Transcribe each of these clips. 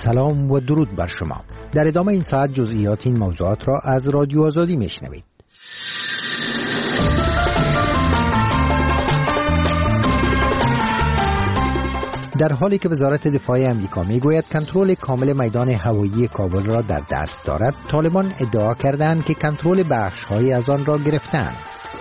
سلام و درود بر شما. در ادامه این ساعت جزئیات این موضوعات را از رادیو آزادی میشنوید. در حالی که وزارت دفاع امریکا میگوید کنترل کامل میدان هوایی کابل را در دست دارد، طالبان ادعا کردند که کنترل بخش‌هایی از آن را گرفتند.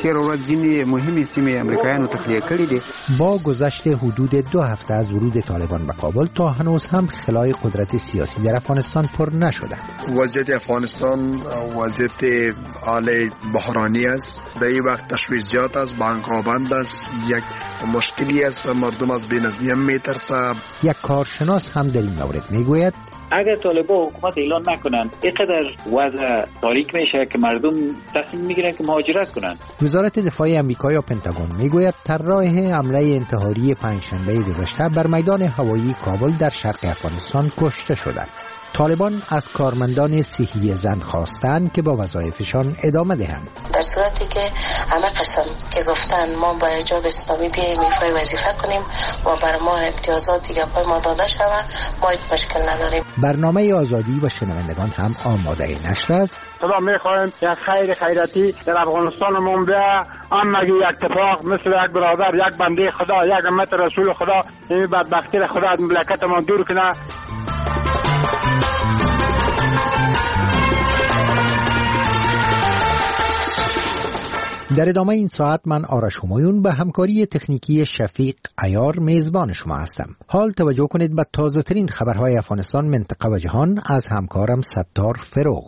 با گذشت حدود 2 هفته از ورود طالبان به کابل، تا هنوز هم خلای قدرت سیاسی در افغانستان پر نشده. وضعیت افغانستان وضعیت حال بحرانی است. در این وقت تشویشات است، بانک‌ها بند است، یک مشکلی است، مردم از بی‌نظمی هم میترسند. یک کارشناس هم در این مورد میگوید اگر طالبان حکومت اعلان نکنند، اینقدر وضع تاریک میشه که مردم تصمیم میگیرن که مهاجرت کنند. وزارت دفاع امریکا یا پنتاگون میگوید طراح حمله انتحاری پنجشنبه گذشته بر میدان هوایی کابل در شرق افغانستان کشته شدند. طالبان از کارمندان صحی زن خواستند که با وظایفشان ادامه دهند. در صورتی که همه قسم که گفتن ما با حجاب اسلامی بیاییم ایفای وظیفه کنیم و بر ما امتیازات دیگه پای ما داده شود، ما هیچ مشکل نداریم. برنامه آزادی و شنوندگان هم آماده نشر است. خدا میخوایم یک خیراتی در افغانستانمون بیا، اما یک اتفاق مثل یک برادر، یک بنده خدا، یک امت رسول خدا، این بدبختی را خدا از مملکتمون دور کنه. در ادامه این ساعت من آرش همایون به همکاری تکنیکی شفیق عیار میزبان شما هستم. حال توجه کنید به تازه ترین خبرهای افغانستان، منطقه و جهان از همکارم ستار فروغ.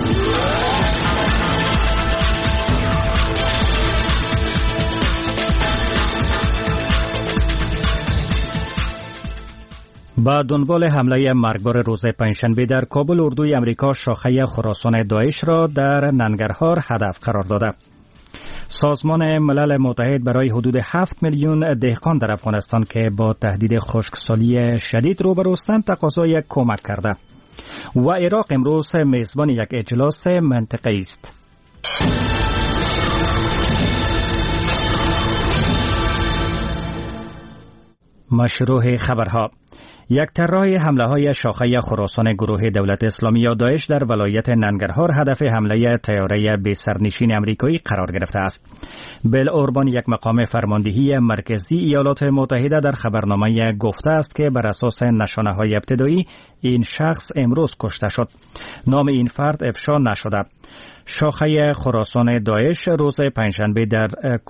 با دنبال حمله مرگبار روز پنجشنبه در کابل، اردوی امریکا شاخه خراسان داعش را در ننگرهار هدف قرار داده. سازمان ملل متحد برای حدود 7 میلیون دهقان در افغانستان که با تهدید خشکسالی شدید روبروستند تقاضای کمک کرده و عراق امروز میزبان یک اجلاس منطقه‌ای است. مشروع خبرها: یک طراح حمله‌های شاخه خراسان گروه دولت اسلامی یا داعش در ولایت ننگرهار هدف حمله طیاره بی سرنشین امریکایی قرار گرفته است. بل اوربان، یک مقام فرماندهی مرکزی ایالات متحده، در خبرنامه گفته است که بر اساس نشانه‌های ابتدایی این شخص امروز کشته شد. نام این فرد افشا نشده. شاخه خراسان داعش روز پنجشنبه در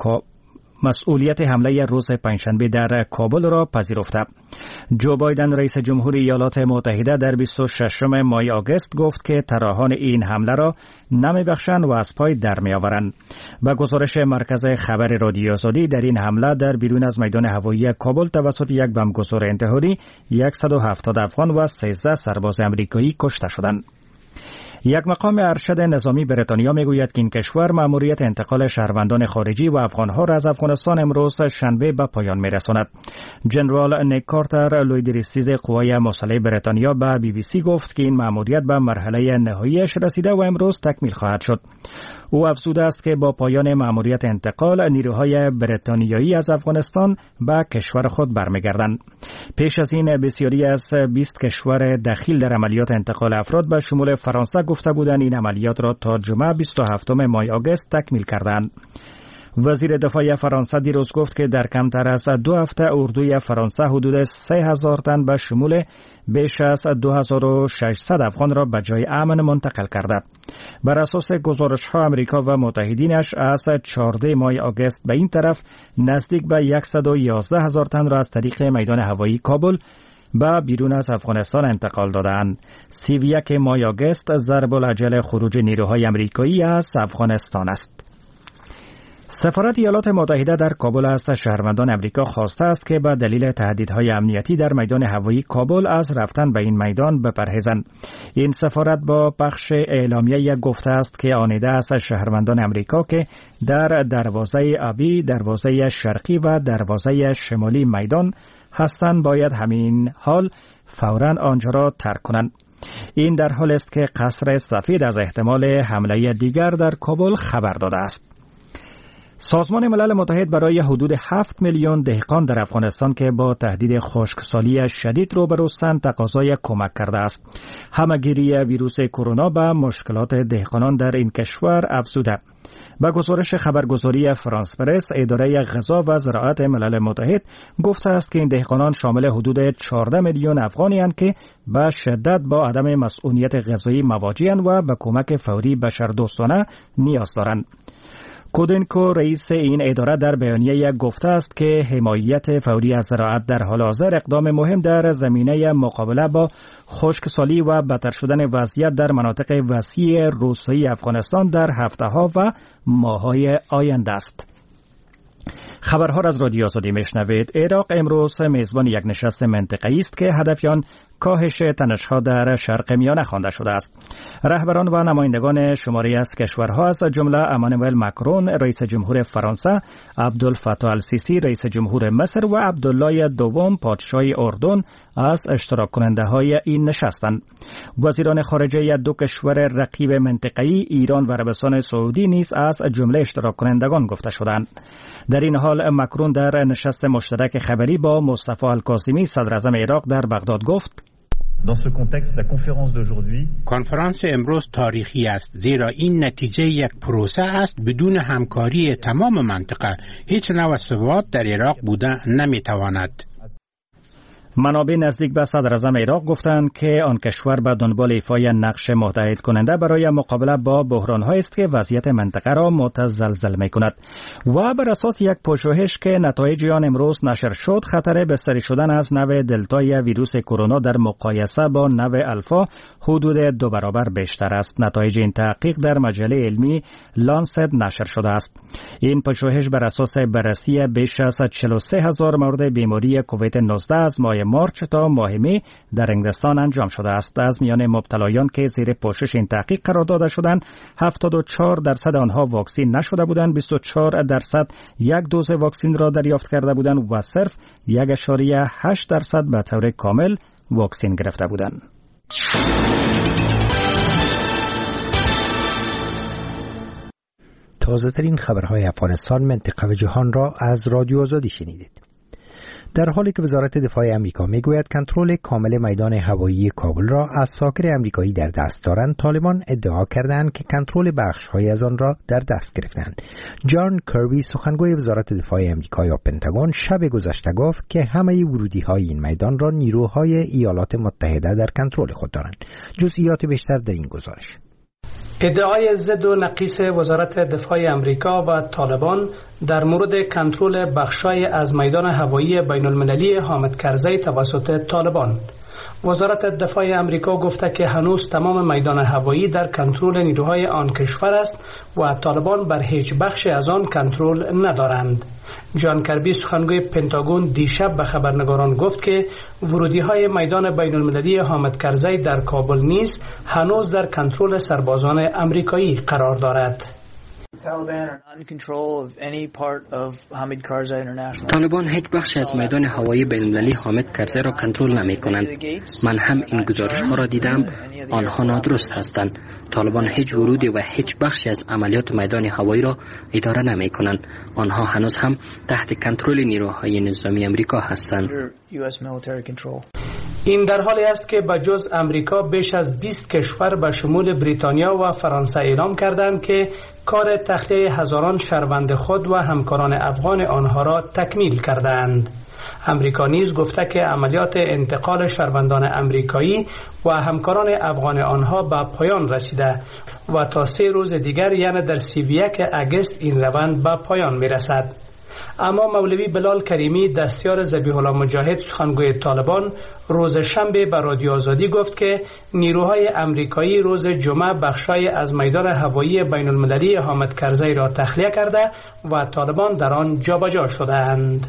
مسئولیت حمله روز پنجشنبه در کابل را پذیرفته. جو بایدن رئیس جمهور ایالات متحده در 26 ماه آگوست گفت که طراحان این حمله را نمیبخشند و از پای در میآورند. با گزارش مرکز خبر رادیو آزادی، در این حمله در بیرون از میدان هوایی کابل توسط یک بمبگذار انتحاری 170 افغان و 13 سرباز امریکایی کشته شدند. یک مقام ارشد نظامی بریتانیا میگوید که این کشور مأموریت انتقال شهروندان خارجی و افغانها را از افغانستان امروز شنبه به پایان میرساند. جنرال نیک کارتر، لویدریسیز قوای مسلح بریتانیا، به بی بی سی گفت که این مأموریت به مرحله نهاییش رسیده و امروز تکمیل خواهد شد. او افزوده است که با پایان مأموریت انتقال، نیروهای بریتانیایی از افغانستان به کشور خود برمیگردند. پیش از این بسیاری از 20 کشور دخیل در عملیات انتقال افراد به شمول فرانسه گفته بودند این عملیات را تا جمعه 27 ماه آگوست تکمیل کردند. وزیر دفاع فرانسه دیروز گفت که در کمتر از 2 هفته اردوی فرانسه حدود 3000 تن به شمول بیش از 2600 افغان را به جای امن منتقل کرده. بر اساس گزارش‌ها، امریکا و متحدینش از 14 ماه آگوست به این طرف نزدیک به 111000 تن را از طریق میدان هوایی کابل به بیرون از افغانستان انتقال دادند. 31 ماه آگوست ضرب الاجل خروج نیروهای امریکایی از افغانستان است. سفارت ایالات متحده در کابل از شهروندان امریکا خواسته است که به دلیل تهدیدهای امنیتی در میدان هوایی کابل از رفتن به این میدان بپرهیزند. این سفارت با پخش اعلامیه گفته است که آنیده است شهروندان امریکا که در دروازه آبی، دروازه شرقی و دروازه شمالی میدان هستند باید همین حال فوراً آنجا را ترک کنند. این در حال است که قصر سفید از احتمال حمله دیگر در کابل خبر داده است. سازمان ملل متحد برای حدود 7 میلیون دهقان در افغانستان که با تهدید خشکسالی شدید روبروستند تقاضای کمک کرده است. همه‌گیری ویروس کرونا به مشکلات دهقانان در این کشور افزوده. با گزارش خبرگزاری فرانس پرس، اداره غذا و زراعت ملل متحد گفته است که این دهقانان شامل حدود 14 میلیون افغانی هستند که به شدت با عدم مسئولیت غذایی مواجه‌اند و به کمک فوری بشردوستانه نیاز دارند. کودنکو رئیس این اداره در بیانیه گفته است که حمایت فوری از زراعت در حال حاضر اقدام مهم در زمینه مقابله با خشکسالی و بدتر شدن وضعیت در مناطق وسیع روستایی افغانستان در هفته‌ها و ماه‌های آینده است. خبرها را از رادیو آزادی میشنوید. عراق امروز میزبان یک نشست منطقه‌ای است که هدف آن کاهش تنش‌ها در شرق میانه خوانده شده است. رهبران و نمایندگان شماری از کشورها از جمله امانوئل ماکرون رئیس جمهور فرانسه، عبدالفتاح السیسی رئیس جمهور مصر و عبدالله دوم پادشاه اردن از اشتراک کننده‌های این نشستند. وزیران خارجه دو کشور رقیب منطقه‌ای ایران و عربستان سعودی نیز از جمله اشتراک کنندگان گفته شدند. در این حال ماکرون در نشست مشترک خبری با مصطفی الکاظمی صدر اعظم عراق در بغداد گفت: کنفرانس امروز تاریخی است، زیرا این نتیجه یک پروسه است. بدون همکاری تمام منطقه هیچ نوع ثبات در عراق بوده نمیتواند. منابع نزدیک به صدر اعظم عراق گفتند که آن کشور به دنبال ایفای نقش متحد کننده برای مقابله با بحران‌هایی است که وضعیت منطقه را متزلزل می‌کند. و بر اساس یک پژوهش که نتایج آن امروز نشر شد، خطر بستری شدن از نوع دلتای ویروس کرونا در مقایسه با نوع الفا حدود 2 برابر بیشتر است. نتایج این تحقیق در مجله علمی لانست نشر شده است. این پژوهش بر اساس بررسی بیش از 43,000 مورد بیماری کووید 19 از ماه مارچ تا ماه می در انگلستان انجام شده است. از میان مبتلایان که زیر پوشش این تحقیق قرار داده شدند، 74% آنها واکسین نشده بودند، 24% یک دوز واکسین را دریافت کرده بودند و صرف 1.8% به طور کامل واکسین گرفته بودند. تازه ترین خبرهای افغانستان، منطقه و جهان را از رادیو آزادی شنیدید. در حالی که وزارت دفاع امریکا میگوید کنترل کامل میدان هوایی کابل را از ساکر امریکایی در دست دارند، طالبان ادعا کردند که کنترل بخش‌های از آن را در دست گرفتند. جان کربی سخنگوی وزارت دفاع امریکا یا پنتاگون شب گذشته گفت که همه ورودی‌های این میدان را نیروهای ایالات متحده در کنترل خود دارند. جزئیات بیشتر در این گزارش. ادعای ضد و نقیص وزارت دفاع امریکا و طالبان در مورد کنترل بخشای از میدان هوایی بین المللی حامد کرزی توسط طالبان. وزارت دفاع امریکا گفته که هنوز تمام میدان هوایی در کنترل نیروهای آن کشور است و طالبان بر هیچ بخش از آن کنترل ندارند. جان کربی سخنگوی پنتاگون دیشب به خبرنگاران گفت که ورودی‌های میدان بین المللی حامد کرزی در کابل نیز هنوز در کنترل سربازان امریکایی قرار دارد. طالبان هیچ بخش از میدان هوایی بین‌المللی حامد کرزی را کنترل نمی کنند. من هم این گزارش ها را دیدم، آنها نادرست هستند. طالبان هیچ ورودی و هیچ بخشی از عملیات میدان هوایی را اداره نمی کنند. آنها هنوز هم تحت کنترل نیروهای نظامی امریکا هستند. این در حالی است که به جز امریکا بیش از 20 کشور به شمول بریتانیا و فرانسه اعلام کردند که کار تخلیه هزاران شهروند خود و همکاران افغان آنها را تکمیل کردند. امریکا نیز گفته که عملیات انتقال شهروندان امریکایی و همکاران افغان آنها به پایان رسیده و تا 3 روز دیگر یعنی در 31 اگست این روند به پایان میرسد. اما مولوی بلال کریمی دستیار ذبیح الله مجاهد سخنگوی طالبان روز شنبه به رادیو آزادی گفت که نیروهای امریکایی روز جمعه بخشای از میدان هوایی بین المللی حامد کرزی را تخلیه کرده و طالبان در آن جابجا شدند.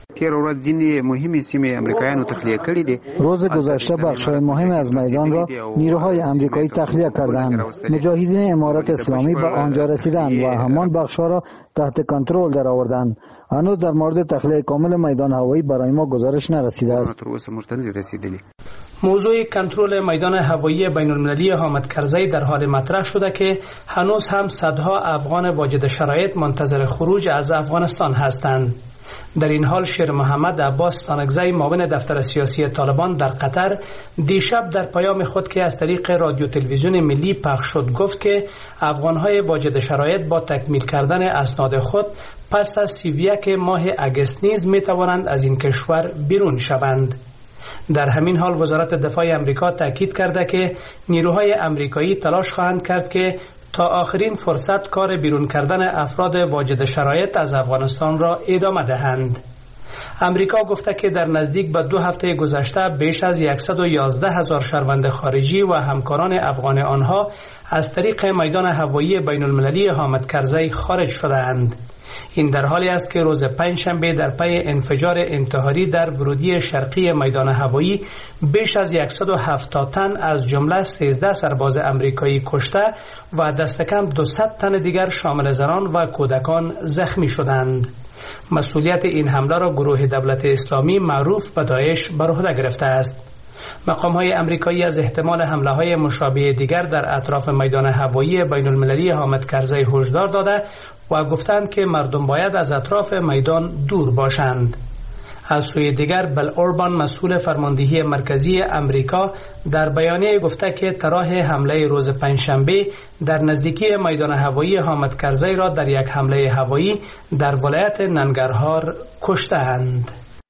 روز گذشته بخشای مهم از میدان را نیروهای امریکایی تخلیه کردند. مجاهدین امارت اسلامی به آنجا رسیدند و همان بخشها را تحت کنترل درآوردند. هنوز در مورد تخلیه کامل میدان هوایی برای ما گزارش نرسیده است. موضوع کنترل میدان هوایی بین المللی حامد کرزی در حال مطرح شده که هنوز هم صدها افغان واجد شرایط منتظر خروج از افغانستان هستند. در این حال شیر محمد عباس تانکزی معاون دفتر سیاسی طالبان در قطر دیشب در پیام خود که از طریق رادیو تلویزیون ملی پخش شد گفت که افغانهای واجد شرایط با تکمیل کردن اسناد خود پس از 31 ماه اگست نیز می توانند از این کشور بیرون شوند. در همین حال وزارت دفاع امریکا تاکید کرده که نیروهای امریکایی تلاش خواهند کرد که تا آخرین فرصت کار بیرون کردن افراد واجد شرایط از افغانستان را ادامه دهند. امریکا گفته که در نزدیک به 2 هفته گذشته بیش از 111,000 شهروند خارجی و همکاران افغان آنها از طریق میدان هوایی بین المللی حامد کرزی خارج شده‌اند. این در حالی است که روز پنجشنبه در پی انفجار انتحاری در ورودی شرقی میدان هوایی بیش از 170 تن از جمله 13 سرباز امریکایی کشته و دست کم 200 تن دیگر شامل زنان و کودکان زخمی شدند. مسئولیت این حمله را گروه دولت اسلامی معروف به داعش بر عهده گرفته است. مقام‌های امریکایی از احتمال حمله‌های مشابه دیگر در اطراف میدان هوایی بین المللی حامد کرزی هشدار داده و گفتند که مردم باید از اطراف میدان دور باشند. از سوی دیگر بل اوربان مسئول فرماندهی مرکزی امریکا در بیانیه گفته که طرح حمله روز پنجشنبه در نزدیکی میدان هوایی حامد کرزی را در یک حمله هوایی در ولایت ننگرهار کشته‌اند.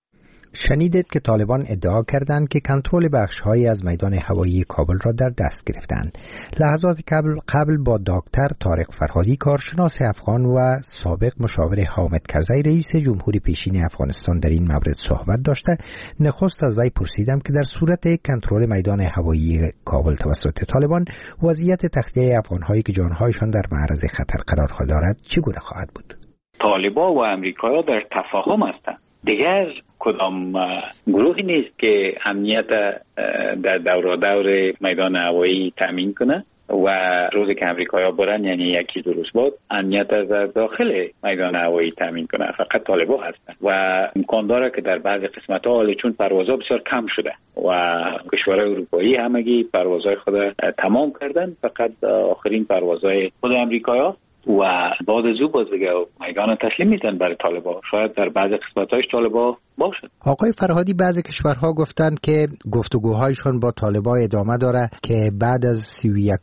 شنیدید که طالبان ادعا کردند که کنترل بخش‌هایی از میدان هوایی کابل را در دست گرفتند. لحظات قبل با دکتر طارق فرهادی کارشناس افغان و سابق مشاور حامد کرزی رئیس جمهوری پیشین افغانستان در این مورد صحبت داشته. نخست از وی پرسیدم که در صورت کنترل میدان هوایی کابل توسط طالبان وضعیت تخلیه افغان‌هایی که جان‌هایشان در معرض خطر قرار دارد چگونه خواهد بود؟ طالبان و امریکایی‌ها در تفاهم هستند. دیگر کدام گروهی نیست که امنیت در دور میدان هوایی تامین کنه و روزی که امریکایی‌ها برن یعنی یکی دو روز بعد امنیت در داخل میدان هوایی تامین کنه. فقط طالبان هستن و امکان داره که در بعضی قسمت‌ها حالا چون پروازها بسیار کم شده و کشورهای اروپایی همگی پروازهای خود تمام کردن، فقط آخرین پروازهای خود امریکایی‌ها و بعد از او باز دیگه میدان تسلیم میدن برای طالبان. شاید در بعضی قسمت‌هاش طالبان باشد. آقای فرهادی، بعضی کشورها گفتند که گفتگوهایشان با طالبان ادامه داره که بعد از 31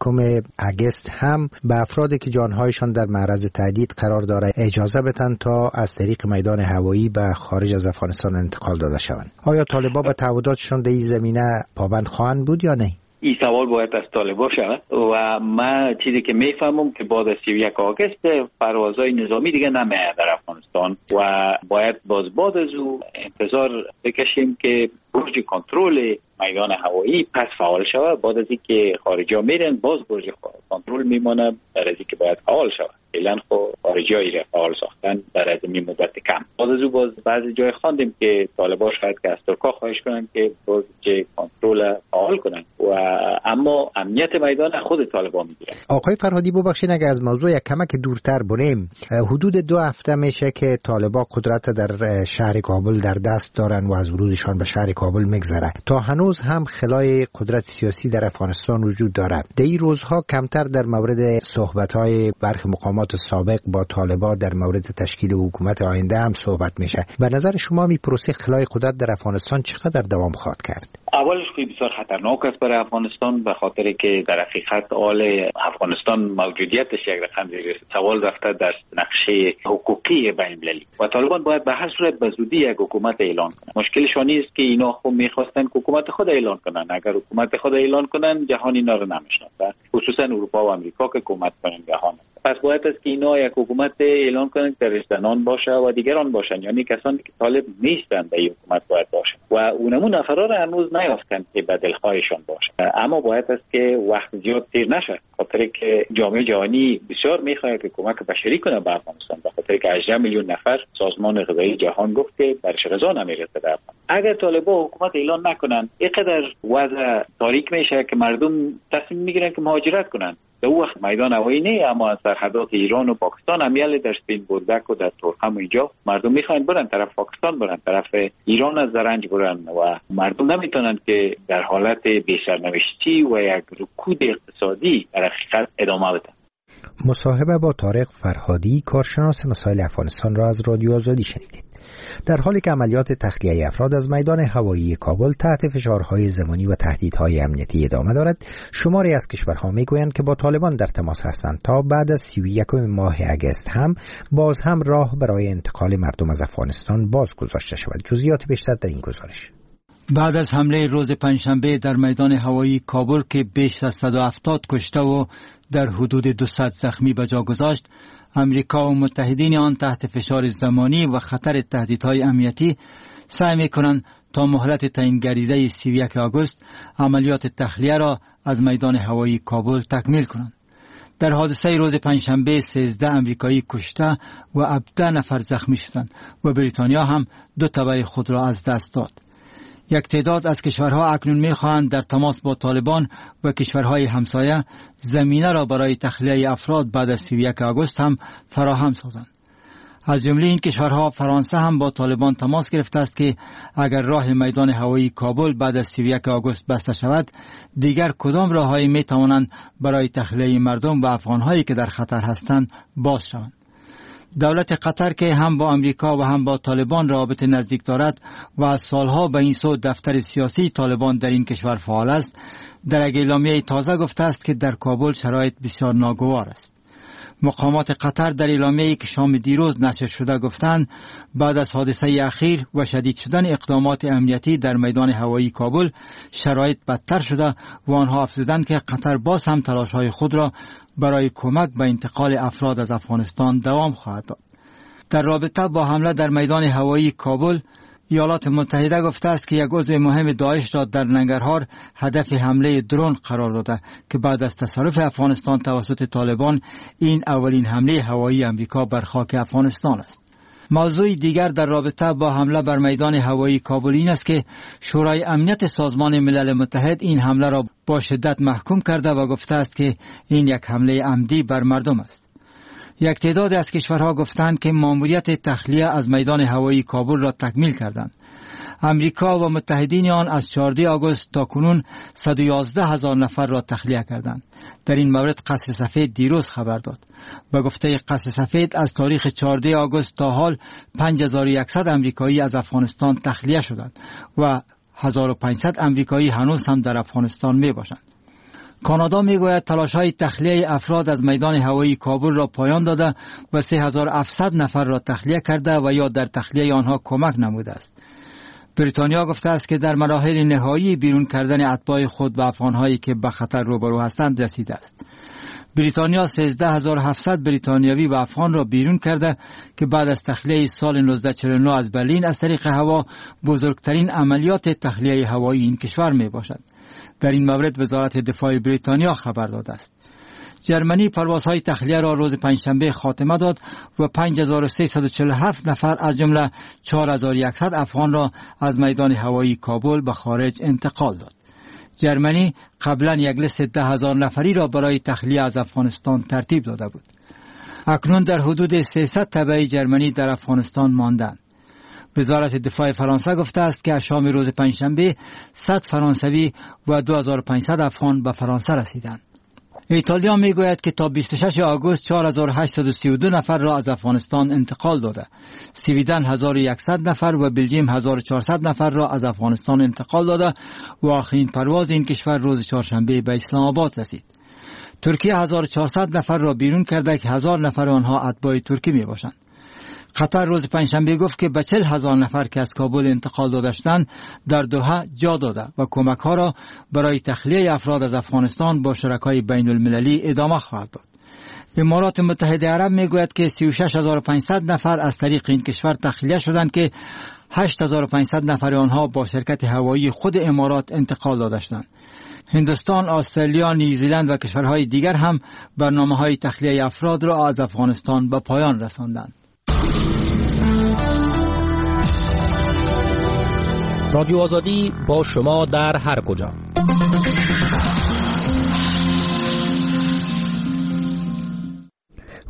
اگست هم به افرادی که جانهایشان در معرض تهدید قرار داره اجازه بدن تا از طریق میدان هوایی به خارج از افغانستان انتقال داده شوند. آیا طالبان به تعهداتشان در این زمینه پابند خواهند بود یا نه؟ این سوال باید از طالبان شود و من چیزی که میفهمم که بعد از 31 آگوست پروازهای نظامی دیگه نمیاد در افغانستان و باید بعد از او انتظار بکشیم که برج کنترل میدان هوایی پس فعال شود. بعد از اینکه خارجی‌ها میرن باز برج کنترل میمونه برای اینکه باید فعال شود. فعلا خارجی‌ها را فعال ساختن برای این مدت کم. بعد از او باز بعضی جای خواندیم که طالبان شاید که از ترکا خواهش کنن که برج کنترل فعال کنن و اما امنیت میدان خود طالبان میگیرن. آقای فرهادی ببخشید اگه از موضوع یک کمک دورتر بریم، حدود 2 هفته میشه که طالبان قدرت در شهر کابل در دست دارن و از ورودشان به شهر کابل میگذره. تا هنوز هم خلای قدرت سیاسی در افغانستان وجود داره. در این روزها کمتر در مورد صحبت‌های برخی مقامات سابق با طالبان در مورد تشکیل حکومت آینده هم صحبت میشه. به نظر شما می پروسه خلای قدرت در افغانستان چقدر دوام خواهد کرد؟ اولش بسیار خطرناک است برای افغانستان به خاطر که در حقیقت حال افغانستان موجودیتش یک رقم زیر سوال رفته در نقشه حقوقی بین المللی و طالبان باید به هر صورت به زودی یک حکومت اعلان کنند. مشکلشون نیست که اینا خود میخواستن حکومت خود اعلان کنن. اگر حکومت خود اعلان کنن جهان اینا رو نمیشناسه، خصوصا اروپا و آمریکا که حکومت کنن جهان. پس باید است که اینا یک حکومت اعلان کنن که رئیس‌جمهور باشه و دیگران باشن، یعنی کسانی که طالب نیستن به حکومت باید باشن و اونمون افراد هنوز نیافتن که به دلخواهشان باشه. اما باید است که وقت زیاد دیر نشه، خاطر که جامعه جهانی بسیار میخواد که کمک بشری کنه به افغانستان، به خاطر که 18 میلیون نفر سازمان غذایی جهان گفت که برش غذا نمیرسه در افغانستان. اگر طالبان حکومت اعلان نکنن اینقدر وضع تاریک میشه که مردم تصمیم میگیرن که مهاجرت کنن در اون وقت میدان هوایی نه، اما سرحدات ایران و پاکستان همیاله در سپین بولدک و در تورخم اینجا مردم میخواین برن طرف پاکستان، برن طرف ایران از زرنج برن و مردم نمیتونن که در حالت بی‌سرنوشتی و یک رکود اقتصادی در حقیقت ادامه بدن. مصاحبه با طارق فرهادی، کارشناس مسائل افغانستان را از رادیو آزادی شنیدید. در حالی که عملیات تخلیه افراد از میدان هوایی کابل تحت فشارهای زمانی و تهدیدهای امنیتی ادامه دارد، شماری از کشورها میگویند که با طالبان در تماس هستند تا بعد از 31 ماه اگست باز هم راه برای انتقال مردم از افغانستان باز گذاشته شود. جزئیات بیشتر در این گزارش. بعد از حمله روز پنجشنبه در میدان هوایی کابل که بیش از 170 کشته و در حدود 200 زخمی به جا گذاشت، امریکا و متحدین آن تحت فشار زمانی و خطر تهدیدهای امنیتی سعی می‌کنند تا مهلت تعیین گردیده 31 آگوست عملیات تخلیه را از میدان هوایی کابل تکمیل کنند. در حادثه روز پنجشنبه 13 امریکایی کشته و 17 نفر زخمی شدند و بریتانیا هم 2 تبع خود را از دست داد. یک تعداد از کشورها اکنون می‌خواهند در تماس با طالبان و کشورهای همسایه زمینه را برای تخلیه افراد بعد از 31 آگوست هم فراهم سازند. از جمله این کشورها فرانسه هم با طالبان تماس گرفته است که اگر راه میدان هوایی کابل بعد از 31 آگوست بسته شود، دیگر کدام راههایی می‌توانند برای تخلیه مردم و افغان‌هایی که در خطر هستند باز شوند. دولت قطر که هم با امریکا و هم با طالبان رابطه نزدیک دارد و از سالها به این سو دفتر سیاسی طالبان در این کشور فعال است، در یک اعلامیه تازه گفته است که در کابل شرایط بسیار ناگوار است. مقامات قطر در اعلامیه‌ای که شام دیروز نشر شده گفتند بعد از حادثه اخیر و شدید شدن اقدامات امنیتی در میدان هوایی کابل شرایط بدتر شده و آنها افزودند که قطر باز هم تلاش‌های خود را برای کمک به انتقال افراد از افغانستان دوام خواهد داد. در رابطه با حمله در میدان هوایی کابل، ایالات متحده گفته است که یک عضو مهم داعش را در ننگرهار هدف حمله درون قرار داده که بعد از تصرف افغانستان توسط طالبان این اولین حمله هوایی امریکا بر خاک افغانستان است. موضوع دیگر در رابطه با حمله بر میدان هوایی کابل این است که شورای امنیت سازمان ملل متحد این حمله را با شدت محکوم کرده و گفته است که این یک حمله عمدی بر مردم است. یک تعداد از کشورها گفتند که ماموریت تخلیه از میدان هوایی کابل را تکمیل کردند. امریکا و متحدین آن از 14 آگوست تا کنون 111,000 نفر را تخلیه کردند. در این مورد قصر سفید دیروز خبر داد. به گفته قصر سفید از تاریخ 14 آگوست تا حال 5100 امریکایی از افغانستان تخلیه شدند و 1500 امریکایی هنوز هم در افغانستان می باشند. کانادا میگوید تلاش‌های تخلیه افراد از میدان هوایی کابل را پایان داده و 3700 نفر را تخلیه کرده و یا در تخلیه آنها کمک نموده است. بریتانیا گفته است که در مراحل نهایی بیرون کردن اتباع خود و افغان‌هایی که به خطر روبرو هستند رسیده است. بریتانیا 13700 بریتانیایی و افغان را بیرون کرده که بعد از تخلیه سال 1949 از برلین از طریق هوا بزرگترین عملیات تخلیه هوایی این کشور می باشد. در این مورد وزارت دفاع بریتانیا خبر داده است. جرمنی پروازهای تخلیه را روز پنجشنبه خاتمه داد و 5347 نفر از جمله 4100 افغان را از میدان هوایی کابل به خارج انتقال داد. جرمنی قبلا یک لیست 10,000 نفری را برای تخلیه از افغانستان ترتیب داده بود. اکنون در حدود 300 تبع جرمنی در افغانستان ماندند. وزارت دفاع فرانسه گفته است که از شام روز پنجشنبه 100 فرانسوی و 2500 افغان به فرانسه رسیدند. ایتالیا میگوید که تا 26 آگوست 4832 نفر را از افغانستان انتقال داده. سویدن 1100 نفر و بلژیم 1400 نفر را از افغانستان انتقال داده و آخرین پرواز این کشور روز چهارشنبه به اسلام آباد رسید. ترکیه 1400 نفر را بیرون کرده که 1000 نفر آنها اتباع ترکی می باشند. قطر روز پنجشنبه گفت که به 40,000 نفر که از کابل انتقال داده شدند در دوحه جا داده و کمک ها را برای تخلیه افراد از افغانستان با شرکای بین المللی ادامه خواهد داد. امارات متحده عرب میگوید که 36500 نفر از طریق این کشور تخلیه شدند که 8500 نفر آنها با شرکت هوایی خود امارات انتقال داده شدند. هندوستان، استرالیا، نیوزیلند و کشورهای دیگر هم برنامه‌های تخلیه افراد را از افغانستان به پایان رساندند. رادیو آزادی با شما در هر کجا.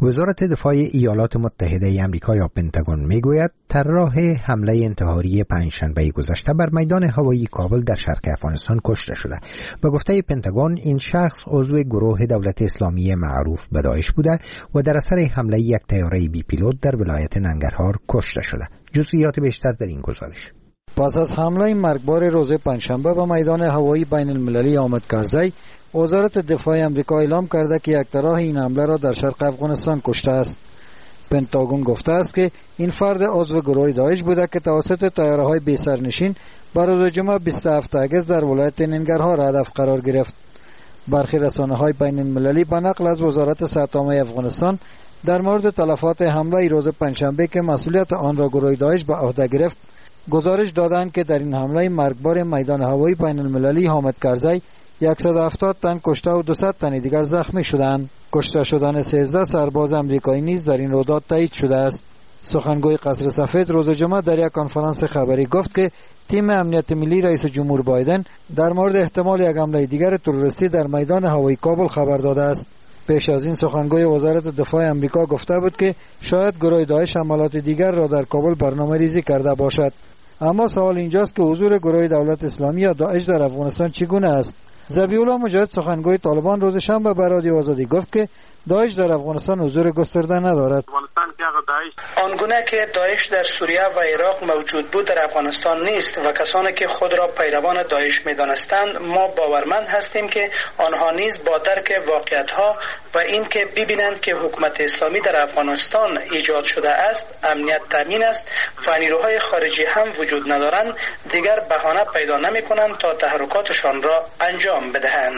وزارت دفاع ایالات متحده آمریکا یا پنتاگون میگوید طراح حمله انتحاری پنجشنبه گذشته بر میدان هوایی کابل در شرق افغانستان کشته شده. به گفته پنتاگون این شخص عضو گروه دولت اسلامی معروف به داعش بوده و در اثر حمله یک طیاره بی پیلوت در ولایت ننگرهار کشته شده. جزئیات بیشتر در این گزارش. پس از حمله مرگبار روز پنجشنبه به میدان هوایی بین المللی حامد کرزی، وزارت دفاع آمریکا اعلام کرده که یک طراح این حمله را در شرق افغانستان کشته است. پنتاگون گفته است که این فرد عضو گروه داعش بوده که توسط طیاره‌های بی سرنشین بر روز جمعه 27 اگست در ولایت ننگرهار هدف قرار گرفت. برخی رسانه‌های بین المللی به نقل از وزارت صحت عامه افغانستان در مورد تلفات حمله روز پنجشنبه که مسئولیت آن را گروه داعش به عهده گرفت گزارش دادند که در این حمله مرگبار میدان هوایی بین المللی حامد کرزی 170 تن کشته و 200 تن دیگر زخمی شدند. کشته شدن 13 سرباز آمریکایی نیز در این رویداد تایید شده است. سخنگوی قصر سفید روز جمعه در یک کنفرانس خبری گفت که تیم امنیت ملی رئیس جمهور بایدن در مورد احتمال یک حمله دیگر تروریستی در میدان هوایی کابل خبر داده است. پیش از این سخنگوی وزارت دفاع آمریکا گفته بود که شاید گروه داعش حملات دیگر را در کابل برنامه‌ریزی کرده باشد. اما سوال اینجاست که حضور گروه دولت اسلامی یا داعش در افغانستان چگونه است؟ ذبیح‌الله مجاهد سخنگوی طالبان روز شنبه به رادیو آزادی گفت که داعش در افغانستان حضور گسترده ندارد. آنگونه که داعش در سوریه و عراق موجود بود در افغانستان نیست و کسانی که خود را پیروان داعش می‌دانستند ما باورمند هستیم که آنها نیز با درک واقعیت‌ها و این که ببینند که حکومت اسلامی در افغانستان ایجاد شده است، امنیت تامین است و نیروهای خارجی هم وجود ندارند، دیگر بهانه پیدا نمی‌کنند تا تحرکاتشان را انجام بدهند.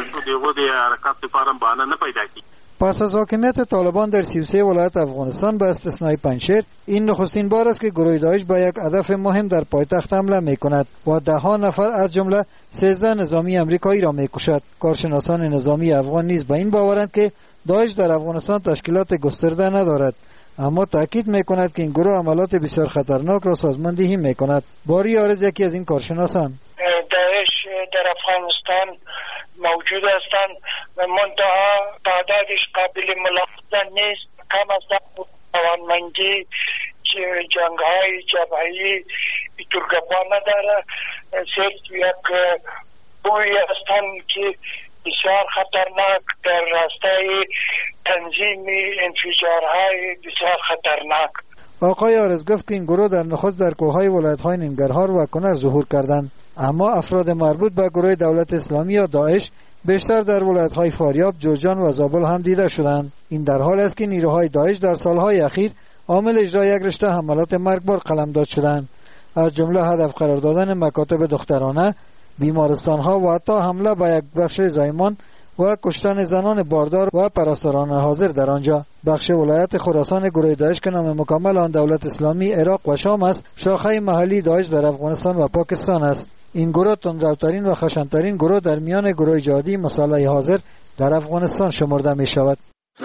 پس از حاکمیت طالبان در 33 ولایت افغانستان به استثنای پنجشیر، این نخستین بار است که گروه داعش به یک هدف مهم در پایتخت حمله می‌کند و ده‌ها نفر از جمله 13 نظامی آمریکایی را می‌کشد. کارشناسان نظامی افغان نیز به این باورند که داعش در افغانستان تشکیلات گسترده ندارد، اما تاکید می‌کند که این گروه عملات بسیار خطرناک را سازماندهی می‌کند. باری عارض یکی از این کارشناسان: داعش در افغانستان موجود هستند و منتها تعدادش قابل ملاحظه نیست. کم از کم توانمندی جنگ‌های جبهه‌ای ترگپا نداره. صرف یک بوی هستند که بسیار خطرناک در راستای تنظیم انفجارهای بسیار خطرناک. آقای عارض گفت که این گروه در نخست در کوههای ولایت‌های ننگرهار و کنر ظهور کردند، اما افراد مربوط به گروه دولت اسلامی یا داعش بیشتر در ولایت‌های فاریاب، جوزجان و زابل هم دیده شدند. این در حال است که نیروهای داعش در سالهای اخیر عامل اجرای یک رشته حملات مرگبار قلمداد شدند، از جمله هدف قرار دادن مکاتب دخترانه، بیمارستان‌ها و حتی حمله به یک بخش زایمان و کشتن زنان باردار و پرستاران حاضر در آنجا. بخش ولایت خراسان گروه داعش که نام مکمل آن دولت اسلامی عراق و شام است، شاخه محلی داعش در افغانستان و پاکستان است. این گروه تندروترین و خشن‌ترین گروه در میان گروه جهادی مسلح حاضر در افغانستان شمرده می شود.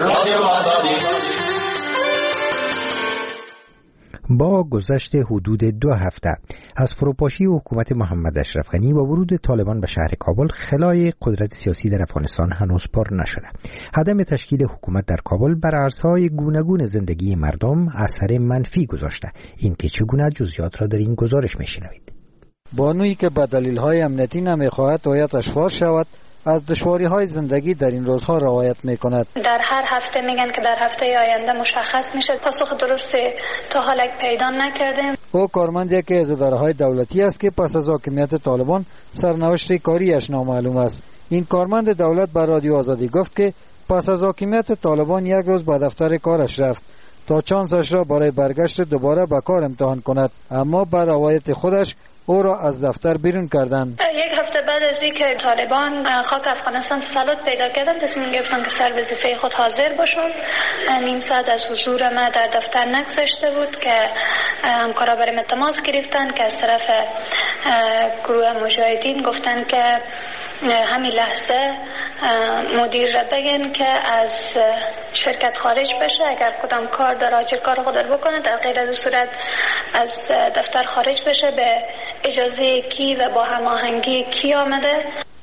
با گذشت حدود 2 هفته از فروپاشی حکومت محمد اشرف غنی و ورود طالبان به شهر کابل، خلای قدرت سیاسی در افغانستان هنوز پر نشده. عدم تشکیل حکومت در کابل بر عرصه‌های گوناگون زندگی مردم اثر منفی گذاشته. این که چگونه، جزئیات را در این گزارش می‌شنوید. بانویی که به دلیل‌های امنیتی نمی‌خواهد هویتش فاش شود، از دشواری‌های زندگی در این روزها رعایت می‌کند. در هر هفته میگن که در هفته آینده مشخص میشه. پاسخ درست تا حالا پیدا نکردیم. او کارمندی که از اداره‌های دولتی است که پس از حاکمیت طالبان سرنوشت کاریش نامعلوم است. این کارمند دولت به رادیو آزادی گفت که پس از حاکمیت طالبان یک روز به دفتر کارش رفت تا چانسش را برای برگشت دوباره به کار امتحان کند، اما بر روایت خودش او را از دفتر بیرون کردند. یک هفته بعد از اینکه طالبان خاک افغانستان تسلط پیدا کردند، تصمیم گرفتند که سر وظیفه خود حاضر باشند. نیم ساعت از حضور ما در دفتر نگذشته بود که همکارا برای تماس گرفتند که از طرف گروه مجاهدین گفتند که همین لحظه مدیر را بگن که از شرکت خارج بشه، اگر کدام کار داره چه کار خود بکنه، در غیر از صورت از دفتر خارج بشه. به اجازه کی و با هماهنگی کی آمده؟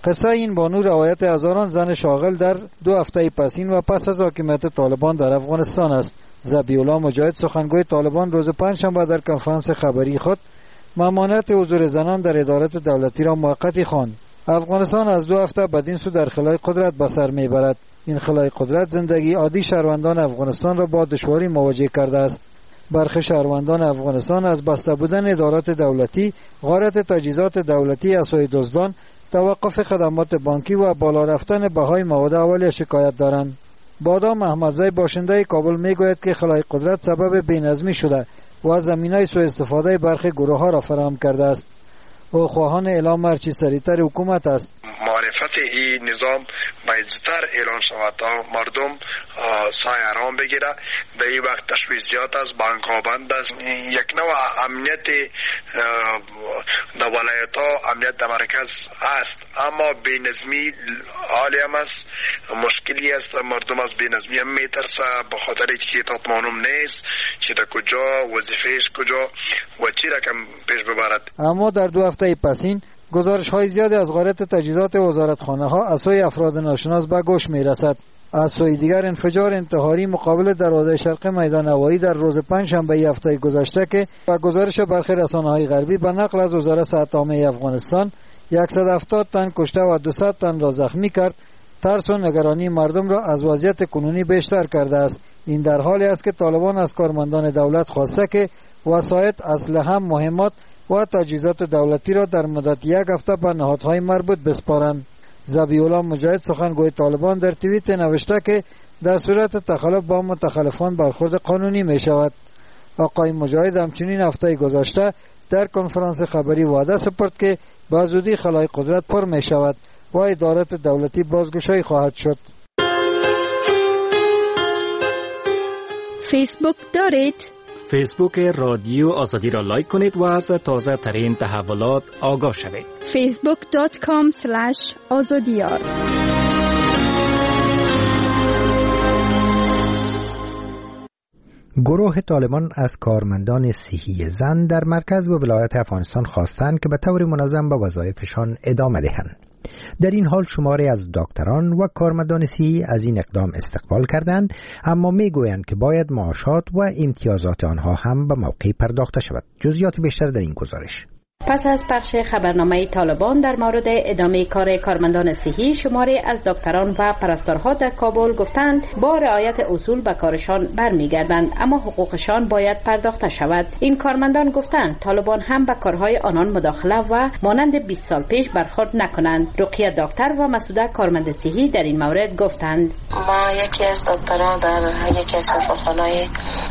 قصه این بانو روایت هزاران زن شاغل در 2 هفته پسین و پس از حاکمیت طالبان در افغانستان است. ذبیح‌الله مجاهد سخنگوی طالبان روز پنجشنبه در کنفرانس خبری خود ممانعت حضور زنان در ادارات دولتی را موقتی خواند. افغانستان از 2 هفته بدین سو در خلای قدرت به سر میبرد. این خلای قدرت زندگی عادی شهروندان افغانستان را با دشواری مواجه کرده است. برخی شهروندان افغانستان از بسته بودن ادارات دولتی، غارت تجهیزات دولتی، اسای دزدان، توقف خدمات بانکی و بالا رفتن بهای مواد اولیه شکایت دارند. بادام احمدزی باشنده کابل میگوید که خلای قدرت سبب بینظمی شده و زمینای سوء استفاده برخی گروه ها را فراهم کرده است. او خواهان اعلام هرچی سریعتر حکومت است. معرفت این نظام باید زودتر اعلان شود تا مردم سای آرام بگیره. در این وقت تشویشات است، بانک ها بند است. یک نوع امنیت در ولایت ها، امنیت در مرکز است، اما بینظمی عالی هم است. مشکلی است، مردم از بینظمی هم میترسه به خاطر که تا معلوم نیست که در کجا وظیفهش کجا و چی رقم پیش ببرد. اما در 2 هفته پسین گزارش های زیادی از غارت تجهیزات وزارتخانه ها از سوی افراد ناشناس به گوش می رسد. از سوی دیگر انفجار انتحاری مقابل دروازه شرق میدان هوایی در روز پنجشنبه هفته گذشته که با گزارش برخی رسانه‌های غربی به نقل از وزارت صحت عامه افغانستان 170 تن کشته و 200 تن را زخمی کرد، ترس و نگرانی مردم را از وضعیت کنونی بیشتر کرده است. این در حالی است که طالبان از کارمندان دولت خواسته که وسایط، اسلحه، مهمات و تجهیزات دولتی را در مدت 1 هفته به نهادهای مربوط بسپارند. ذبیح‌الله مجاهد سخنگوی طالبان در توییت نوشته که در صورت تخلف با متخلفان برخورد قانونی می شود. آقای مجاهد همچنین هفته گذشته در کنفرانس خبری وعده سپرد که به زودی خلای قدرت پر می شود و ادارات دولتی بازگشایی خواهد شد. فیسبوک دارید؟ فیسبوک رادیو آزادی را لایک کنید و از تازه ترین تحولات آگاه شوید. facebook.com/azadiyar. گروه طالبان از کارمندان صحی زن در مرکز و ولایت افغانستان خواستند که به طور منظم به وظایفشان ادامه دهند. در این حال شماری از دکتران و کارمندان صحی از این اقدام استقبال کردند، اما میگویند که باید معاشات و امتیازات آنها هم به موقع پرداخته شود. جزئیات بیشتر در این گزارش. پس از پخش خبرنامه طالبان در مورد ادامه کار کارمندان صحی، شماری از دکتران و پرستارها در کابل گفتند با رعایت اصول به کارشان برمیگردند، اما حقوقشان باید پرداخته شود. این کارمندان گفتند طالبان هم به کارهای آنان مداخله و مانند 20 سال پیش برخورد نکنند. رقیه دکتر و مسعوده کارمند صحی در این مورد گفتند ما یکی از دکتران در یکی از شفاخانه‌های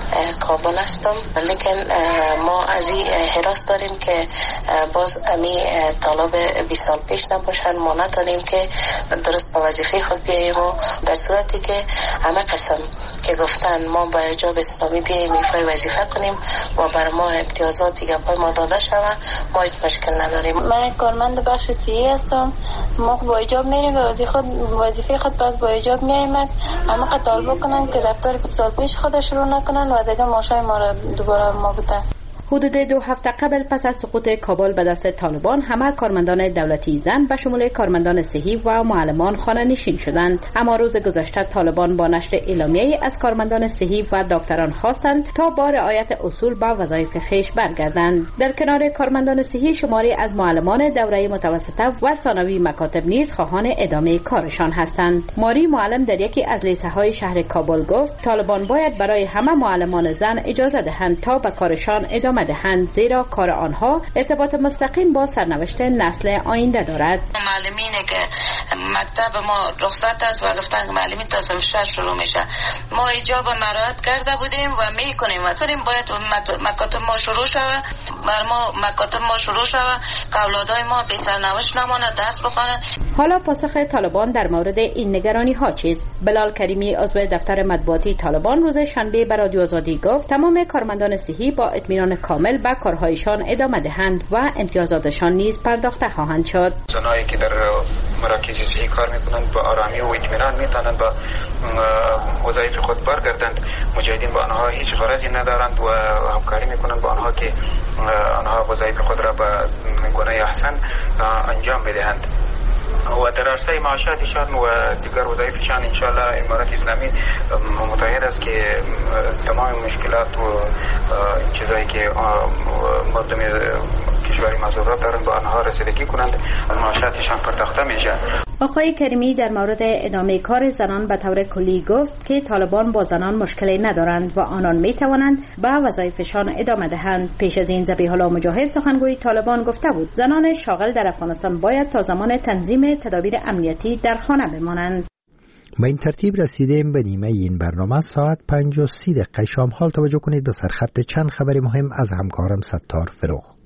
کابل هستم، لیکن ما از این حراس داریم که باز امی طالب 20 سال پیش نباشن. ما نداریم که درست به وظیفه خود بیاییم و در صورتی که همه قسم که گفتن ما با حجاب اسلامی بیاییم ایفای وظیفه کنیم و بر ما امتیازات دیگه پای ما داده شود، ما هیچ مشکل نداریم. من کارمند بخش صحی هستم. ما با حجاب میریم و وظیفه خود باز با حجاب میاییم. اما قطار بکنن که رفتار 20 سال پیش خودش رو نکنن و دیگه ماشای ما رو دوباره ما بودن. حدود 2 هفته قبل پس از سقوط کابل به دست طالبان، همه کارمندان دولتی زن به شمول کارمندان صحی و معلمان خانه نشین شدند. اما روز گذشته طالبان با نشر اعلامیه‌ای از کارمندان صحی و دکتران خواستند تا با رعایت اصول به وظایف خویش برگردند. در کنار کارمندان صحی، شماری از معلمان دوره متوسطه و ثانوی مکاتب نیز خواهان ادامه کارشان هستند. ماری معلم در یکی از لیسه‌های شهر کابل گفت طالبان باید برای همه معلمان زن اجازه دهند تا به کارشان ادامه دهند، زیرا کار آنها ارتباط مستقیم با سرنوشت نسل آینده دارد. معلمینه که مکتب ما رخصت است و گفتن که معلمی تا صف 6 شروع میشه. ما حجاب مراعات کرده بودیم و میکنیم باید مکاتب ما شروع شود، بر ما مکاتب ما شروع شود که اولادای ما بی سرنوشت نمانه، درس بخوانند. حالا پاسخ طالبان در مورد این نگرانی ها چیست؟ بلال کریمی عضو دفتر مطبوعاتی طالبان روز شنبه به رادیو آزادی گفت تمام کارمندان صحی با اطمینان کامل به کارهایشان ادامه دهند و امتیازاتشان نیز پرداخته خواهند شد. زنایی که در مراکز صحی کار میکنند با آرامی و اطمینان میتونند با وظایف خود برگردند. مجاهدین با آنها هیچ غرضی ندارند و همکاری میکنند با آنها که آنها وظایف خود را به گونه احسن انجام بدهند. و در عرصه معاشاتشان و دیگر وظایفشان انشاءالله امارات اسلامی متعهد است که تمام مشکلات و چیزایی که مردم کشوری مزارات دارن با آنها رسیدگی کنند، معاشاتشان پرداخته میشه. آقای کریمی در مورد ادامه کار زنان به طور کلی گفت که طالبان با زنان مشکلی ندارند و آنان می توانند به وظایفشان ادامه دهند. پیش از این ذبیح الله مجاهد سخنگوی طالبان گفته بود زنان شاغل در افغانستان باید تا زمان تنظیم تدابیر امنیتی در خانه بمانند. با این ترتیب رسیدیم به نیمه این برنامه. ساعت 5:30 شام. حال توجه کنید به سرخط چند خبر مهم از همکارم ستار فروغ.